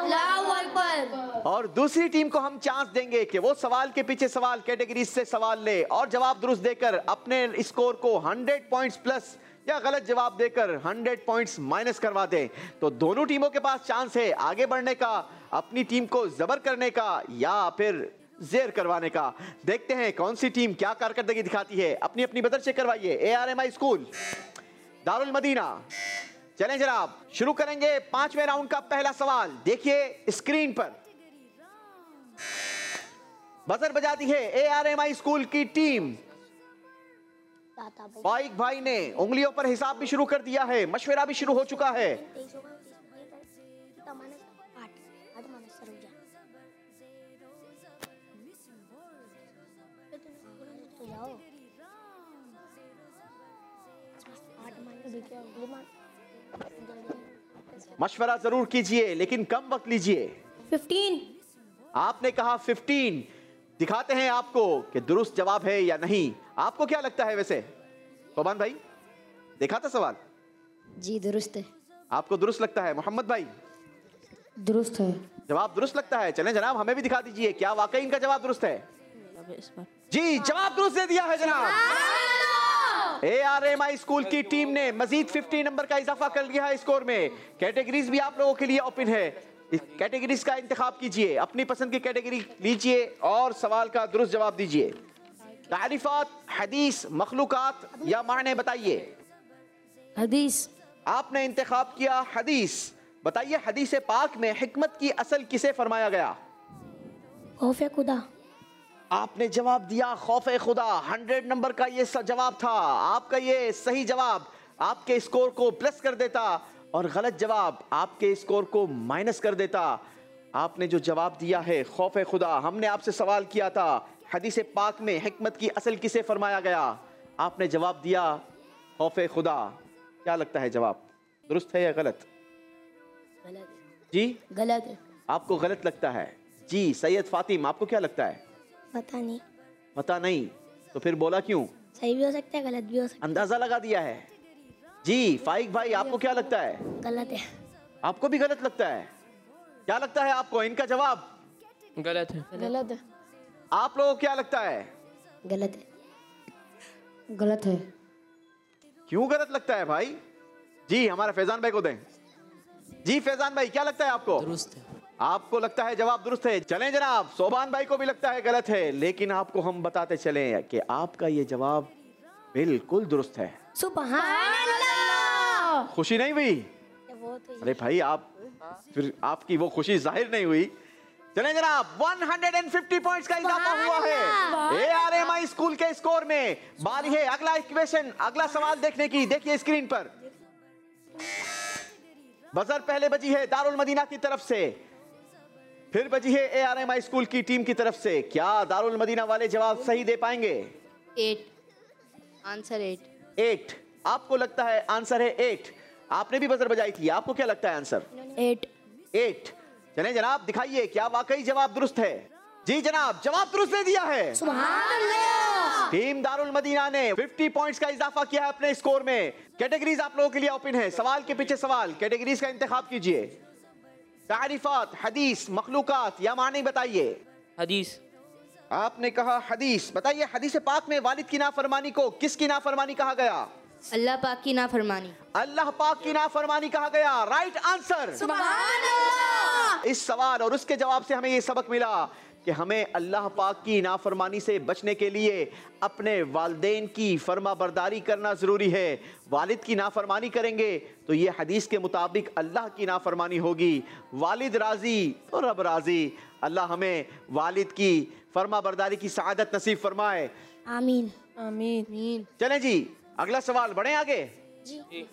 और दूसरी टीम को हम चांस देंगे कि वो सवाल के पीछे सवाल कैटेगरी से सवाल ले और जवाब दुरुस्त देकर अपने स्कोर को सौ पॉइंट्स प्लस या गलत जवाब देकर सौ पॉइंट्स माइनस करवा दें। तो दोनों टीमों के पास चांस है आगे बढ़ने का, अपनी टीम को जबर करने का या फिर जेर करवाने का। देखते हैं कौन सी टीम क्या कारकर्दगी दिखाती है। अपनी अपनी बदर चेक करवाइए। A R M I school, Darul Madina. चलें जनाब, शुरू करेंगे पांचवें राउंड का पहला सवाल। देखिए स्क्रीन पर बजर बजाती है A R M I school की टीम। फाइक भाई ने उंगलियों पर हिसाब भी शुरू कर दिया है, मशवरा भी शुरू हो चुका है। मशवरा जरूर कीजिए लेकिन कम वक्त लीजिए। फिफ्टीन। आपने कहा फिफ्टीन। दिखाते हैं आपको कि दुरुस्त जवाब है या नहीं। आपको क्या लगता है वैसे सोबान भाई? देखा था सवाल? जी दुरुस्त है। आपको दुरुस्त लगता है? मोहम्मद भाई दुरुस्त है। जवाब दुरुस्त लगता है। चलें जनाब, हमें भी दिखा दीजिए क्या वाकई इनका जवाब दुरुस्त है? जी जवाब दुरुस्त दे दिया है जनाब। A R M I school की टीम ने मजीद पचास नंबर का इजाफा कर लिया है स्कोर में। कैटेगरीज भी आप लोगों के लिए ओपन है। इस कैटेगरीज का इंतखाब कीजिए, अपनी पसंद की कैटेगरी लीजिए और सवाल का दुरुस्त जवाब दीजिए। तारीफात, हदीस, मखलूकात या माने बताइए। हदीस। आपने इंतखाब किया हदीस। बताइए हदीस पाक में हिकमत की असल किसे फरमाया गया? खौफे खुदा। आपने जवाब दिया खौफे खुदा। हंड्रेड नंबर का ये जवाब था। आपका ये सही जवाब आपके स्कोर को प्लस कर देता और गलत जवाब आपके स्कोर को माइनस कर देता। आपने जो जवाब दिया है खौफे खुदा, हमने आपसे सवाल किया था हदीस पाक में हिकमत की असल किसे फरमाया गया, आपने जवाब दिया खौफे खुदा। क्या लगता है जवाब दुरुस्त है या गलत? गलत जी गलत है। आपको गलत लगता है। जी सैयद फातिम आपको क्या लगता है? पता नहीं। पता नहीं तो फिर बोला क्यों? सही भी हो सकता है गलत भी हो सकता अंदाजा लगा दिया है। जी फाइक भाई आपको क्या लगता है? है। गलत है। आपको भी गलत लगता है? क्या लगता है आपको इनका जवाब? गलत है। गलत है। आप लोगों को क्या लगता है? गलत है। गलत है। क्यों गलत लगता है भाई? जी हमारे फैजान भाई को दें। जी फैजान भाई क्या लगता है आपको? दुरुस्त है। आपको लगता है जवाब दुरुस्त है। चलें जनाब, सोबान भाई को भी लगता है गलत है, लेकिन आपको हम बताते चलें कि आपका ये जवाब बिल्कुल दुरुस्त है। सुभान अल्लाह। खुशी नहीं हुई? वो तो अरे भाई आप फिर आपकी वो खुशी जाहिर नहीं हुई। चलें जनाब, एक सौ पचास पॉइंट्स का इजाफा हुआ है A R M I school के स्कोर में। बारी है अगला इक्वेशन, अगला सवाल देखने की। देखिए स्क्रीन पर बजर पहले बजी है दारुल मदीना की तरफ से, फिर बजी है A R M I school की टीम की तरफ से। क्या दारुल मदीना वाले जवाब सही दे पाएंगे? एट। Answer eight. एट। आपको लगता है आंसर है एट। आपने भी बजर बजाई थी, आपको क्या लगता है आंसर? एट। एट। चलें जनाब दिखाइए क्या वाकई जवाब दुरुस्त है। जी जनाब जवाब दुरुस्त दे दिया है। सुभान अल्लाह। टीम दारुल मदीना ने पचास पॉइंट्स का इजाफा किया है अपने स्कोर में। कैटेगरीज आप लोगों के लिए ओपन है। सवाल के पीछे सवाल, कैटेगरीज का इंतखाब कीजिए। तारीफात, हदीस, मखलूकात या मानी बताइए। हदीस। आपने कहा हदीस। बताइए हदीस पाक में वालिद की नाफरमानी को किसकी नाफरमानी कहा गया? अल्लाह पाक की नाफरमानी। अल्लाह पाक की नाफरमानी कहा गया। Right answer. सुभान अल्लाह। इस सवाल और उसके जवाब से हमें ये सबक मिला कि हमें अल्लाह पाक की नाफरमानी से बचने के लिए अपने वालिदैन की फर्मा बरदारी करना ज़रूरी है। वालिद की नाफरमानी करेंगे तो ये हदीस के मुताबिक अल्लाह की नाफरमानी होगी। वालिद राज़ी तो रब राज़ी। अल्लाह हमें वालिद की फर्मा बरदारी की सआदत नसीब फरमाए। आमीन आमीन। चलें जी अगला सवाल, बढ़े आगे। जी।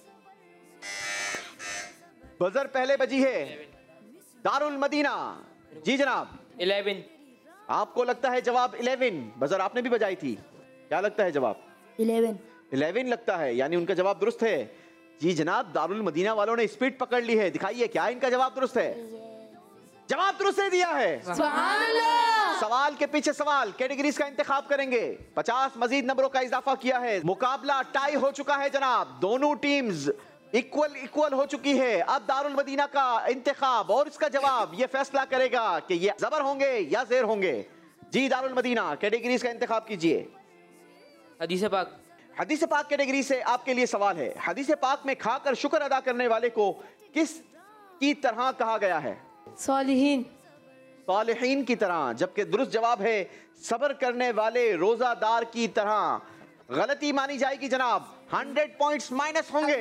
बजर पहले बजी है दारुल मदीना। जी जनाब। इलेवन। आपको लगता है जवाब इलेवन। बजर आपने भी बजाई थी, क्या लगता है जवाब? इलेवन। इलेवन लगता है, यानी उनका जवाब दुरुस्त है। जी जनाब दारुल मदीना वालों ने स्पीड पकड़ ली है। दिखाइए क्या इनका जवाब दुरुस्त है? जवाब दुरुस्त दे दिया है। सुभान अल्लाह। सवाल के पीछे सवाल, कैटेगरीज का इंतखाब करेंगे। पचास मजीद नंबरों का इजाफा किया है। मुकाबला टाई हो चुका है जनाब, दोनों टीम्स इक्वल इक्वल हो चुकी है। अब दारुल मदीना का इंतखाब और इसका जवाब ये फैसला करेगा कि ये जबर होंगे या जेर होंगे। जी दारुल मदीना कैटेगरीज का इंतखाब कीजिए। हदीस पाक। हदीस पाक कैटेगरी से आपके लिए सवाल है। हदीस पाक में खाकर शुक्र अदा करने वाले को किस की तरह कहा गया है? सालिहीन। सालिहीन की तरह, जबकि दुरुस्त जवाब है सब्र करने वाले रोजादार की तरह। गलती मानी जाएगी जनाब, हंड्रेड पॉइंट्स माइनस होंगे।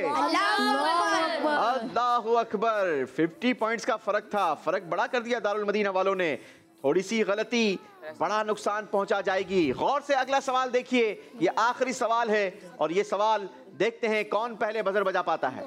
अल्लाहु अकबर। फिफ्टी पॉइंट्स का फर्क था, फर्क बड़ा कर दिया दारुल मदीना वालों ने। थोड़ी सी गलती बड़ा नुकसान पहुंचा जाएगी। गौर से अगला सवाल देखिए, ये आखिरी सवाल है और ये सवाल देखते हैं कौन पहले बजर बजा पाता है।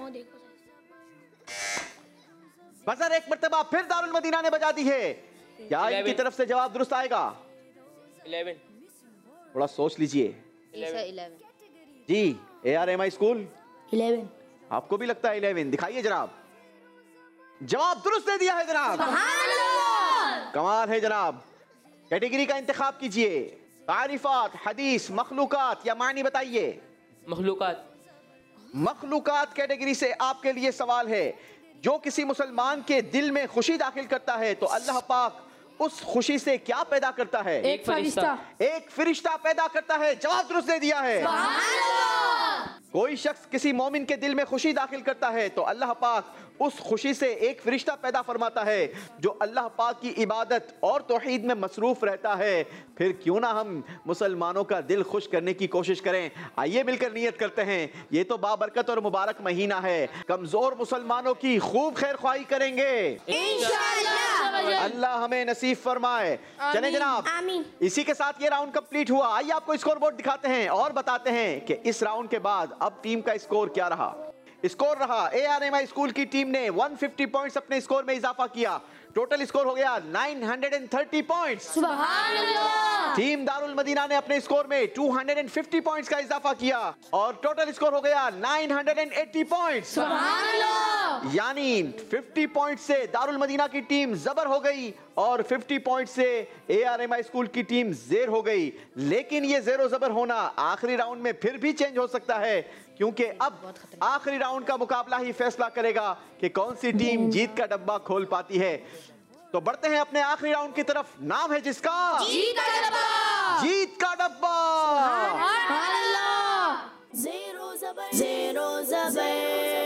बजर एक मर्तबा फिर दारुल मदीना ने बजा दी है। क्या इनकी तरफ से जवाब दुरुस्त आएगा? इलेवन। थोड़ा सोच लीजिए। इलेवन। जी A R M I school. Eleven. आपको भी लगता है इलेवन? दिखाइए जनाब। जवाब दुरुस्त दे दिया है जनाब। कमाल है जनाब। कैटेगरी का इंतखाब कीजिए। तारीफात, हदीस, मखलूकात या मानी बताइए। मखलूकात। मखलूकात कैटेगरी से आपके लिए सवाल है। जो किसी मुसलमान के दिल में खुशी दाखिल करता है तो अल्लाह पाक उस खुशी से क्या पैदा करता है? एक फरिश्ता। एक फरिश्ता पैदा करता है। जवाब दुरुस्त दे दिया है। कोई शख्स किसी मोमिन के दिल में खुशी दाखिल करता है तो अल्लाह पाक उस खुशी से एक फरिश्ता पैदा फरमाता है जो अल्लाह पाक की इबादत और तौहीद में मसरूफ रहता है। फिर क्यों ना हम मुसलमानों का दिल खुश करने की कोशिश करें। आइए मिलकर नियत करते हैं। ये तो बाबरकत और मुबारक महीना है। कमजोर मुसलमानों की खूब खैर ख्वाही करेंगे इंशाअल्लाह। अल्लाह हमें नसीब फरमाए। चलें जनाब, इसी के साथ ये राउंड कंप्लीट हुआ। आइए आपको स्कोर बोर्ड दिखाते हैं और बताते हैं कि इस राउंड के बाद अब टीम का स्कोर क्या रहा। स्कोर रहा A R M I school की टीम ने एक सौ पचास पॉइंट्स अपने स्कोर में इजाफा किया। टोटल स्कोर हो गया नौ सौ तीस पॉइंट्स। सुभान अल्लाह। टीम दारुल मदीना ने अपने स्कोर में दो सौ पचास पॉइंट्स का इजाफा किया और टोटल स्कोर हो गया नौ सौ अस्सी पॉइंट्स। सुभान अल्लाह। यानी पचास पॉइंट्स से दारुल मदीना की टीम जबर हो गई और पचास पॉइंट्स से A R M I school की टीम जेर हो गई। लेकिन ये जेरो जबर होना आखिरी राउंड में फिर भी चेंज हो सकता है, क्योंकि अब आखिरी राउंड का मुकाबला ही फैसला करेगा कि कौन सी टीम जीत का डब्बा खोल पाती है। तो बढ़ते हैं अपने आखिरी राउंड की तरफ। नाम है जिसका जीत का डब्बा। जीत का डब्बा। ज़ेरो ज़बर, ज़ेरो ज़बर।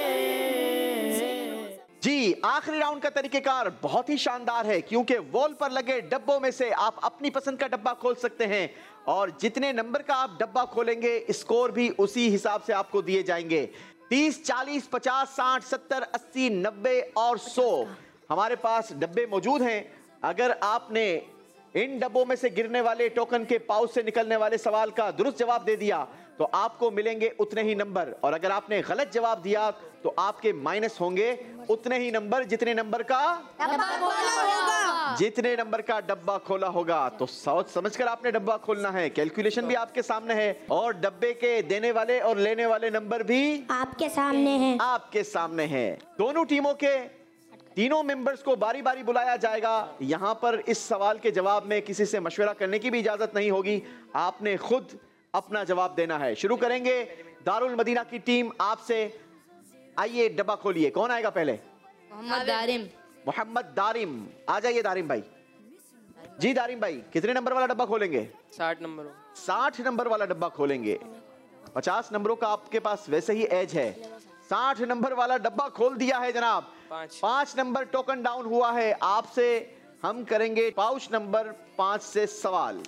जी, आखिरी राउंड का तरीकेकार बहुत ही शानदार है, क्योंकि वॉल पर लगे डब्बों में से आप अपनी पसंद का डब्बा खोल सकते हैं और जितने नंबर का आप डब्बा खोलेंगे स्कोर भी उसी हिसाब से आपको दिए जाएंगे। तीस, चालीस, पचास, साठ, सत्तर, अस्सी, नब्बे और सौ हमारे पास डब्बे मौजूद हैं। अगर आपने इन डब्बों में से गिरने वाले टोकन के पाउच से निकलने वाले सवाल का दुरुस्त जवाब दे दिया तो आपको मिलेंगे उतने ही नंबर, और अगर आपने गलत जवाब दिया तो आपके माइनस होंगे उतने ही नंबर जितने नंबर का डब्बा खोला होगा। जितने नंबर का डब्बा खोला होगा। तो सोच समझकर आपने डब्बा खोलना है। कैलकुलेशन भी आपके सामने है और डब्बे के देने वाले और लेने वाले नंबर भी आपके सामने हैं। आपके सामने हैं। दोनों टीमों के तीनों मेंबर्स को बारी बारी बुलाया जाएगा। यहां पर इस सवाल के जवाब में किसी से मशवरा करने की भी इजाजत नहीं होगी, आपने खुद अपना जवाब देना है। शुरू करेंगे दारुल मदीना की टीम आपसे। आइए डब्बा खोलिए। कौन आएगा पहले? मोहम्मद दारिम। मोहम्मद दारिम, आ जाइए दारिम भाई। जी दारिम भाई, कितने नंबर वाला डब्बा खोलेंगे? साठ नंबर। साठ नंबर वाला डब्बा खोलेंगे। पचास नंबरों का आपके पास वैसे ही एज है। साठ नंबर वाला डब्बा खोल दिया है जनाब। पाँच पांच नंबर टोकन डाउन हुआ है। आपसे हम करेंगे पाउच नंबर पांच से सवाल।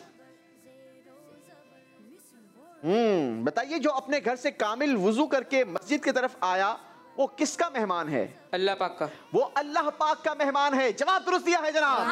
हम्म बताइए, जो अपने घर से कामिल वुजू करके मस्जिद की तरफ आया वो किसका मेहमान है? अल्लाह पाक का। वो अल्लाह पाक का मेहमान है। जवाब दुरुस्त दिया है जनाब।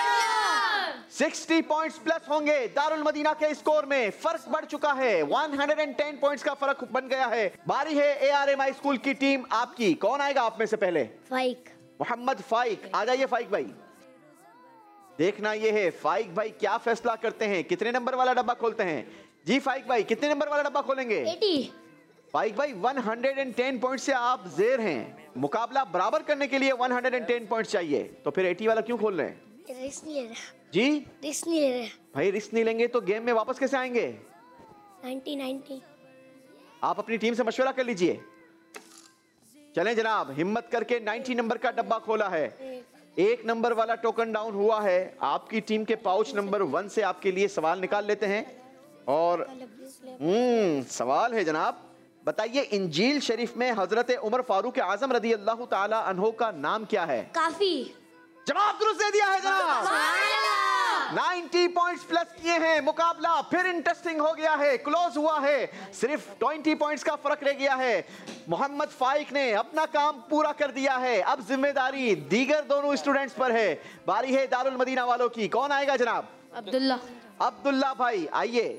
साठ पॉइंट्स प्लस होंगे दारुल मदीना के स्कोर में। फर्क बढ़ चुका है, एक सौ दस पॉइंट्स का फर्क बन गया है। बारी है A R M I school की टीम आपकी। कौन आएगा आप में से पहले? फाइक। मोहम्मद फाइक, आ जाइए फाइक भाई। देखना ये है फाइक भाई क्या फैसला करते हैं, कितने नंबर वाला डब्बा खोलते हैं। जी फाइक भाई, कितने नंबर वाला डब्बा खोलेंगे? अस्सी। फाइक भाई एक सौ दस पॉइंट से आप जेर हैं। मुकाबला बराबर करने के लिए एक सौ दस पॉइंट चाहिए, तो फिर अस्सी वाला क्यों खोल रहे हैं? रिस्क नहीं ले रहे। जी रिस्क नहीं ले रहे। भाई रिस्क नहीं लेंगे तो गेम में वापस कैसे आएंगे? नब्बे नब्बे। आप अपनी टीम से मशवरा कर लीजिए। चलें जनाब, हिम्मत करके नब्बे नंबर का डब्बा खोला है। एक नंबर वाला टोकन डाउन हुआ है। आपकी टीम के पाउच नंबर वन से आपके लिए सवाल निकाल लेते हैं। और हम्म सवाल है जनाब, बताइए इंजील शरीफ में हजरत उमर फारूक आजम रदी अल्लाह ताला अन्हो का नाम क्या है? काफी। जवाब दुरुस्त दे दिया है जनाब। नब्बे पॉइंट्स प्लस किए हैं। मुकाबला फिर इंटरेस्टिंग हो गया है, क्लोज हुआ है। सिर्फ बीस पॉइंट्स का फर्क रह गया है। मोहम्मद फाइक ने अपना काम पूरा कर दिया है। अब जिम्मेदारी दीगर दोनों स्टूडेंट्स पर है। बारी है दारुल मदीना वालों की। कौन आएगा जनाब? अब्दुल्ला। अब्दुल्ला भाई आइए।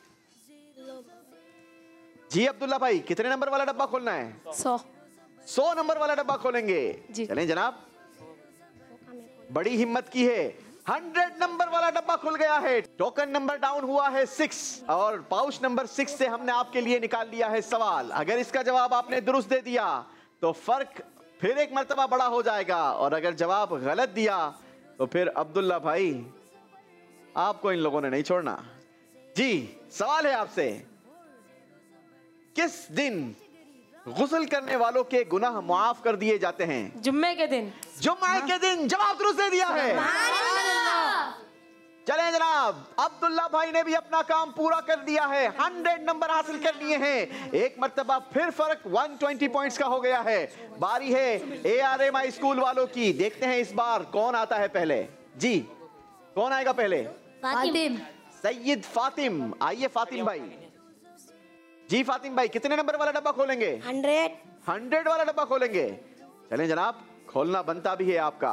जी अब्दुल्ला भाई, कितने नंबर वाला डब्बा खोलना है? सौ। सौ नंबर वाला डब्बा खोलेंगे। जी। चलें जनाब, बड़ी हिम्मत की है। हंड्रेड नंबर वाला डब्बा खुल गया है। टोकन नंबर डाउन हुआ है सिक्स और पाउच नंबर सिक्स से हमने आपके लिए निकाल लिया है सवाल। अगर इसका जवाब आपने दुरुस्त दे दिया तो फर्क फिर एक मर्तबा बड़ा हो जाएगा, और अगर जवाब गलत दिया तो फिर अब्दुल्ला भाई आपको इन लोगों ने नहीं छोड़ना। जी सवाल है आपसे, किस दिन गुस्ल करने वालों के गुनाह मुआफ कर दिए जाते हैं? जुम्मे के दिन। जुम्मे के दिन। जवाब दुरुस्त दे दिया है। चलें जनाब, अब्दुल्ला भाई ने भी अपना काम पूरा कर दिया है, हंड्रेड नंबर हासिल कर लिए हैं। एक मर्तबा फिर फर्क एक सौ बीस पॉइंट्स का हो गया है। बारी है A R M I school वालों की। देखते हैं इस बार कौन आता है पहले। जी कौन आएगा पहले? फातिम। सैयद फातिम। आइए फातिम भाई। जी फातिम भाई कितने नंबर वाला डब्बा खोलेंगे? हंड्रेड। हंड्रेड वाला डब्बा खोलेंगे। चलें जनाब, खोलना बनता भी है आपका।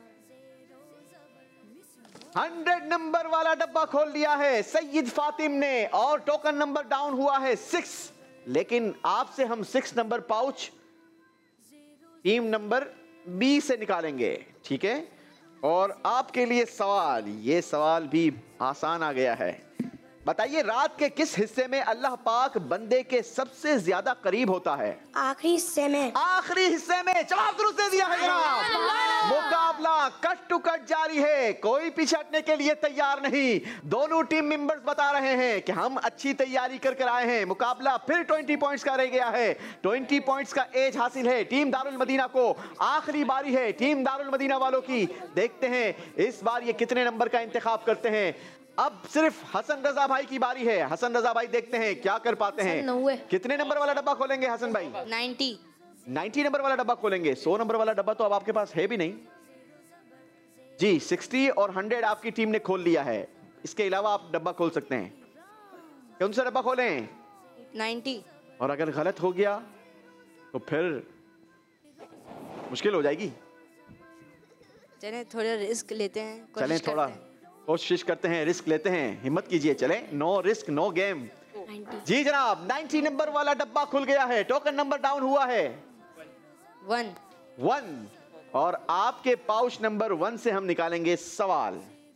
हंड्रेड नंबर वाला डब्बा खोल लिया है सैयद फातिम ने, और टोकन नंबर डाउन हुआ है सिक्स। लेकिन आपसे हम six number pouch team number B से निकालेंगे, ठीक है? और आपके लिए सवाल, ये सवाल भी आसान आ गया है। बताइए रात के किस हिस्से में अल्लाह पाक बंदे के सबसे ज्यादा करीब होता है? आखिरी हिस्से में। आखिरी हिस्से में। जवाब दुरुस्त दे दिया है जनाब। मुकाबला कट टू कट जारी है, कोई पीछे हटने के लिए तैयार नहीं। दोनों टीम मेंबर्स बता रहे हैं कि हम अच्छी तैयारी कर कर आए हैं। मुकाबला फिर बीस पॉइंट्स का रह गया है। बीस पॉइंट्स का एज हासिल है टीम दारुल मदीना को। आखिरी बारी है टीम दारुल मदीना वालों की। देखते हैं इस बार ये कितने नंबर का इंतखाब करते हैं। अब सिर्फ हसन रजा भाई की बारी है। हसन रजा भाई देखते हैं क्या कर पाते हैं। कितने नंबर वाला डब्बा खोलेंगे हसन भाई? नाइन्टी। नाइन्टी नंबर वाला डब्बा खोलेंगे। सौ नंबर वाला डब्बा तो अब आपके पास है भी नहीं। जी सिक्सटी और हंड्रेड आपकी टीम ने खोल लिया है। इसके अलावा आप डब्बा खोल सकते हैं। कौन सा डब्बा खोलें? नाइन्टी। और अगर गलत हो गया तो फिर मुश्किल हो जाएगी। चलें थोड़ा रिस्क लेते हैं। चलें थोड़ा कोशिश करते हैं, रिस्क लेते हैं, हिम्मत कीजिए। चले, नो रिस्क नो गेम। जी जनाब, नब्बे नंबर वाला डब्बा खुल गया है। टोकन नंबर डाउन हुआ है वन। वन और आपके पाउच नंबर वन से हम निकालेंगे सवाल।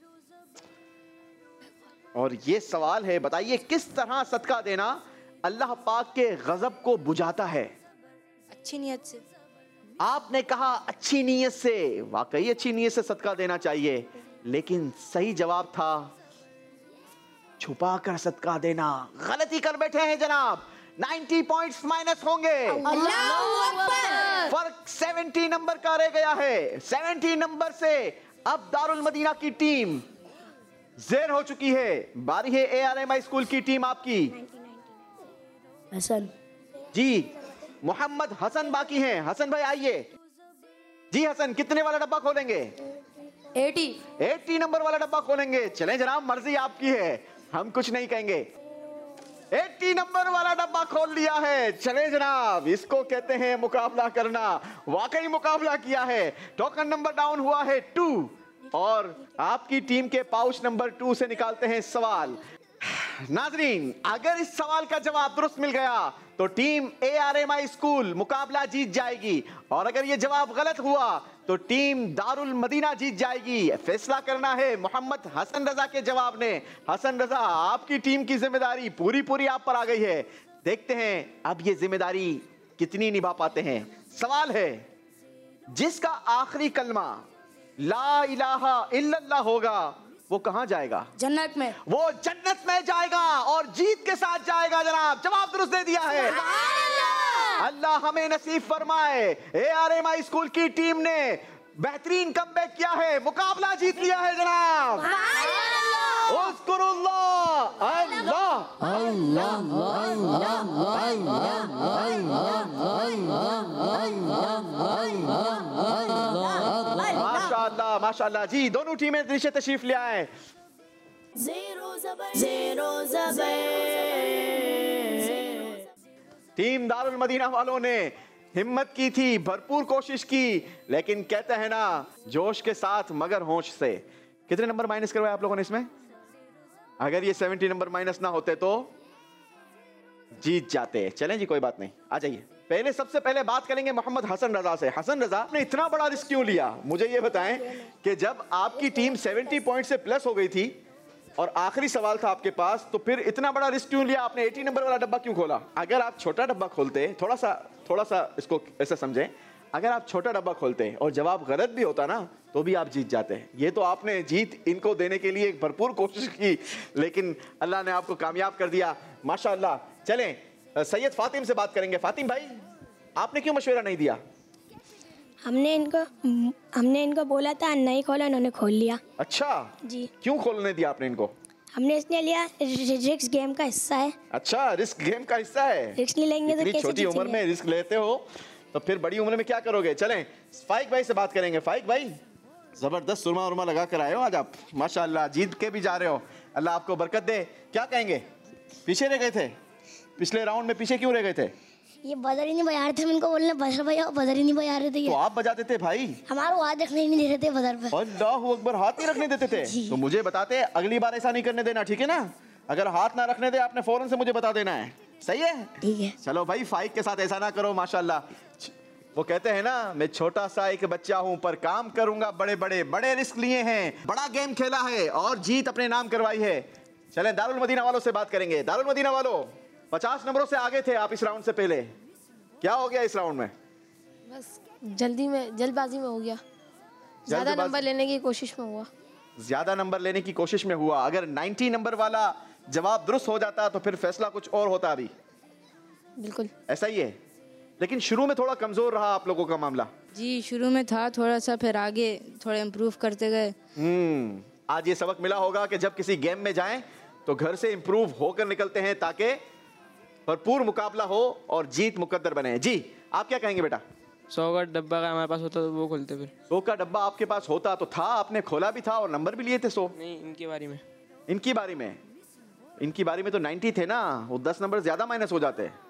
और ये सवाल है, बताइए किस तरह सदका देना अल्लाह पाक के गजब को बुझाता है? अच्छी नीयत से। आपने कहा अच्छी नीयत से। वाकई अच्छी नीयत से सदका देना चाहिए, लेकिन सही जवाब था छुपा कर सदका देना। गलती कर बैठे हैं जनाब। नब्बे पॉइंट्स माइनस होंगे। अल्लाहू अकबर। फर्क सत्तर नंबर का रह गया है। सत्तर नंबर से अब दारुल मदीना की टीम ज़ेर हो चुकी है। बारी है A R M I school की टीम आपकी। हसन। जी मोहम्मद हसन बाकी हैं। हसन भाई आइए। जी हसन कितने वाला डब्बा खोलेंगे? एटी। अस्सी नंबर वाला डब्बा खोलेंगे। चलें जनाब, मर्जी आपकी है, हम कुछ नहीं कहेंगे। अस्सी नंबर वाला डब्बा खोल लिया है। चलें जनाब, इसको कहते हैं मुकाबला करना। वाकई मुकाबला किया है। टोकन नंबर डाउन हुआ है टू और आपकी टीम के पाउच नंबर टू से निकालते हैं सवाल। नाजरीन, अगर इस सवाल का जवाब दुरुस्त मिल गया तो team A R M I school मुकाबला जीत जाएगी, और अगर यह जवाब गलत हुआ तो टीम दारुल मदीना जीत जाएगी। फैसला करना है मोहम्मद हसन रजा के जवाब ने। हसन रजा, आपकी टीम की जिम्मेदारी पूरी पूरी आप पर आ गई है। देखते हैं अब ये जिम्मेदारी कितनी निभा पाते हैं। सवाल है, जिसका आखिरी कलमा ला इलाहा इल्लल्लाह होगा वो कहां जाएगा? जन्नत में। वो जन्नत में जाएगा और जीत के साथ जाएगा जनाब। जवाब दुरुस्त दे दिया है। अल्लाह हमें नसीब फरमाए। A R M I school की टीम ने बेहतरीन कमबैक किया है, मुकाबला जीत लिया है जनाब। उज़्कुरुल्लाह। अल्लाह अल्लाह माशाअल्लाह माशाअल्लाह। जी दोनों टीमें नीचे तशरीफ ले आए। टीम दारुल मदीना वालों ने हिम्मत की थी, भरपूर कोशिश की, लेकिन कहते हैं ना, जोश के साथ मगर होश से। कितने नंबर माइनस करवाए आप लोगों ने इसमें? अगर ये सत्तर नंबर माइनस ना होते तो जीत जाते। चलें जी, कोई बात नहीं, आ जाइए। पहले सबसे पहले बात करेंगे मोहम्मद हसन रजा से। हसन रजा, आपने इतना बड़ा रिस्क क्यों लिया? मुझे ये बताएं कि जब आपकी टीम सत्तर पॉइंट से प्लस हो गई थी और आखिरी सवाल था आपके पास, तो फिर इतना बड़ा रिस्क क्यों लिया? आपने अस्सी नंबर वाला डब्बा क्यों खोला? अगर आप छोटा डब्बा खोलते, थोड़ा सा थोड़ा सा इसको ऐसा समझें, अगर आप छोटा डब्बा खोलते और जवाब गलत भी होता ना, तो भी आप जीत जाते हैं। ये तो आपने जीत इनको देने के लिए भरपूर कोशिश की, लेकिन अल्लाह ने आपको कामयाब कर दिया, माशाअल्लाह। चलें सैयद फातिम से बात करेंगे। फातिम भाई, आपने क्यों मशवरा नहीं दिया? हमने इनको हमने इनको बोला था नहीं खोला, इन्होंने खोल लिया। अच्छा जी। क्यों खोलने दिया आपने इनको? हमने इसलिए लिया, रिस्क गेम का हिस्सा है। अच्छा, रिस्क गेम का हिस्सा है। रिस्क नहीं लेंगे तो कैसे छोटी जीतेंगे? उम्र में रिस्क लेते हो तो फिर बड़ी उम्र में क्या करोगे? चलें फाइक भाई से बात करेंगे। फाइक भाई, जबरदस्त सुरमा उरमा लगा कर आए हो आज आप, माशाल्लाह। जीत के भी जा रहे हो, अल्लाह आपको बरकत दे। क्या कहेंगे? पीछे रह गए थे पिछले राउंड में, पीछे क्यों रह गए थे? ये बजर ही नहीं बजा रहे थे, इनको बोलने बजर भैया, बजर ही नहीं बजा रहे थे। ये तो आप बजाते थे भाई, हमारा हाथ रखने ही नहीं दे रहे थे बजर पे। अल्लाहू अकबर, हाथ नहीं रखने देते थे? तो मुझे बताते, अगली बार ऐसा नहीं करने देना, ठीक है ना? अगर हाथ ना रखने दे आपने फौरन से मुझे बता देना है, सही है? ठीक है। चलो भाई, फाइक के साथ ऐसा ना करो, माशाल्लाह। वो कहते हैं ना, मैं छोटा सा एक बच्चा हूं पर काम करूंगा बड़े बड़े, बड़े रिस्क लिए हैं, बड़ा गेम खेला है और जीत अपने नाम करवाई है। चलें दारुल मदीना वालों से बात करेंगे। दारुल मदीना वालों, पचास नंबरों से आगे थे आप इस राउंड से पहले, क्या हो गया इस राउंड में? बस जल्दी में जल्दबाजी में हो गया, ज़्यादा नंबर लेने की कोशिश में हुआ। ज्यादा नंबर लेने की कोशिश में हुआ। अगर नब्बे नंबर वाला जवाब दुरुस्त हो जाता तो फिर फैसला कुछ और होता अभी। बिल्कुल ऐसा ही है, लेकिन शुरू में थोड़ा कमजोर रहा आप लोगों का मामला। जी शुरू में था थोड़ा सा, फिर आगे थोड़ा इम्प्रूव करते गए। हम्म आज ये सबक मिला होगा कि जब किसी गेम में जाएं तो घर से इम्प्रूव होकर निकलते हैं ताकि भरपूर मुकाबला हो और जीत मुकद्दर बने। जी आप क्या कहेंगे बेटा? सौ का डब्बा का हमारे पास होता तो वो खोलते फिर। सौ का डब्बा आपके पास होता तो था, आपने खोला भी था और नंबर भी लिए थे सौ। नहीं, इनकी बारी में इनकी बारी में इनकी बारी में तो नब्बे थे ना, वो दस नंबर ज्यादा माइनस हो जाते हैं।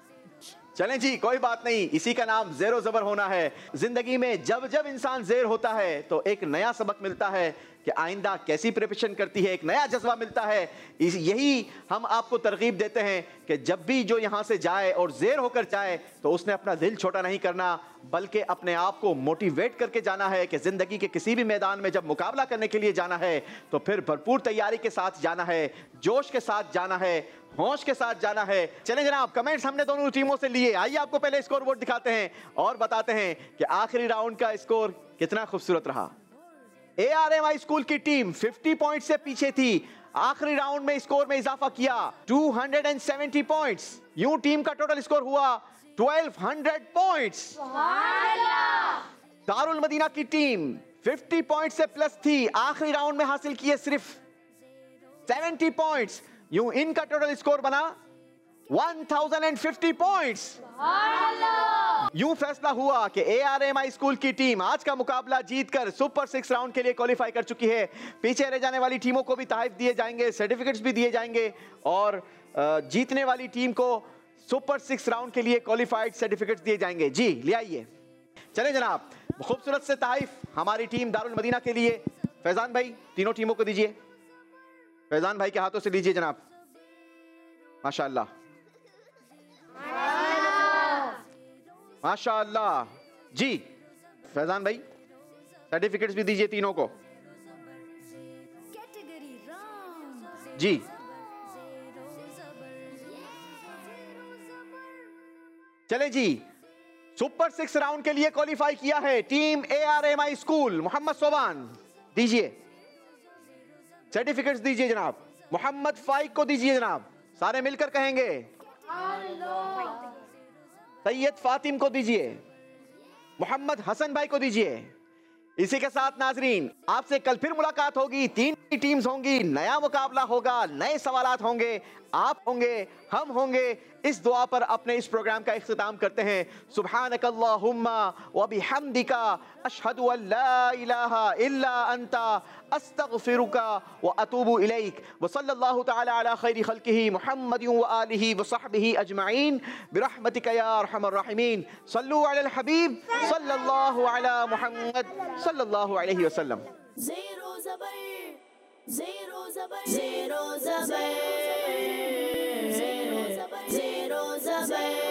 चलें जी, कोई बात नहीं, इसी का नाम ज़ेरो ज़बर होना है। जिंदगी में जब जब इंसान ज़ेर होता है तो एक नया सबक मिलता है कि आइंदा कैसी प्रिपरेशन करती है, एक नया जज्बा मिलता है। इस यही हम आपको तरगीब देते हैं कि जब भी जो यहाँ से जाए और ज़ेर होकर जाए तो उसने अपना दिल छोटा नहीं करना, बल्कि अपने आप को मोटिवेट करके जाना है कि ज़िंदगी के किसी भी मैदान में जब मुकाबला करने के लिए जाना है तो फिर भरपूर तैयारी के साथ जाना है, जोश के साथ जाना है, होश के साथ जाना है। चलें जनाब, कमेंट्स हमने दोनों टीमों से लिए। आइए आपको पहले स्कोर बोर्ड दिखाते हैं और बताते हैं कि आखिरी राउंड का स्कोर कितना खूबसूरत रहा। A R M I school की टीम पचास पॉइंट से पीछे थी, आखिरी राउंड में स्कोर में इजाफा किया दो सौ सत्तर पॉइंट्स। यूं टीम का टोटल स्कोर हुआ बारह सौ पॉइंट्स। दारुल मदीना की टीम पचास पॉइंट से प्लस थी, आखिरी राउंड में हासिल किए सिर्फ सत्तर पॉइंट्स। यूं इनका टोटल स्कोर बना एक हज़ार पचास पॉइंट्स। यूं फैसला हुआ कि A R M I school की टीम आज का मुकाबला जीतकर सुपर सिक्स राउंड के लिए क्वालिफाई कर चुकी है। पीछे रह जाने वाली टीमों को भी तहफ़ दिए जाएंगे, सर्टिफिकेट्स भी दिए जाएंगे और जीतने वाली टीम को सुपर सिक्स राउंड के लिए क्वालिफाइड सर्टिफिकेट्स दिए जाएंगे। जी ले आइए। चलें जनाब, खूबसूरत से तहफ़ हमारी टीम दारुल मदीना के लिए। फैजान भाई तीनों टीमों को दीजिए, फैजान भाई के हाथों से लीजिए जनाब। माशाअल्लाह माशाअल्लाह। जी फैजान भाई सर्टिफिकेट्स भी दीजिए तीनों को। जी चले जी, सुपर सिक्स राउंड के लिए क्वालिफाई किया है team A R M I school. Mohammad Soban दीजिए सर्टिफिकेट्स, दीजिए जनाब। मोहम्मद फाइक को दीजिए जनाब, सारे मिलकर कहेंगे। सैयद फातिम को दीजिए, मोहम्मद हसन भाई को दीजिए। इसी के साथ नाजरीन, आपसे कल फिर मुलाकात होगी, तीन टीम्स होंगी, नया मुकाबला होगा, नए सवालात होंगे, आप होंगे, हम होंगे। इस दुआ पर अपने इस प्रोग्राम का इख्तिताम करते हैं। सुब्हानकल्लाहुम्मा व बिहम्दिका अशहदु अल्ला इलाहा इल्ला अंता अस्तगफिरुका व अतूबु इलैक व सल्लल्लाहु तआला अला खैरि खल्किही मुहम्मदिन व आलिही व सहबिही अजमईन बिरहमतिका या अरहमर राहिमीन। सल्लु अलल हबीब सल्लल्लाहु अला मुहम्मद सल्लल्लाहु अलैहि वसल्लम। ज़ेरो ज़बर ज़ेरो ज़बर ज़ेरो ज़बर ज़ेरो ज़बर ज़ेरो ज़बर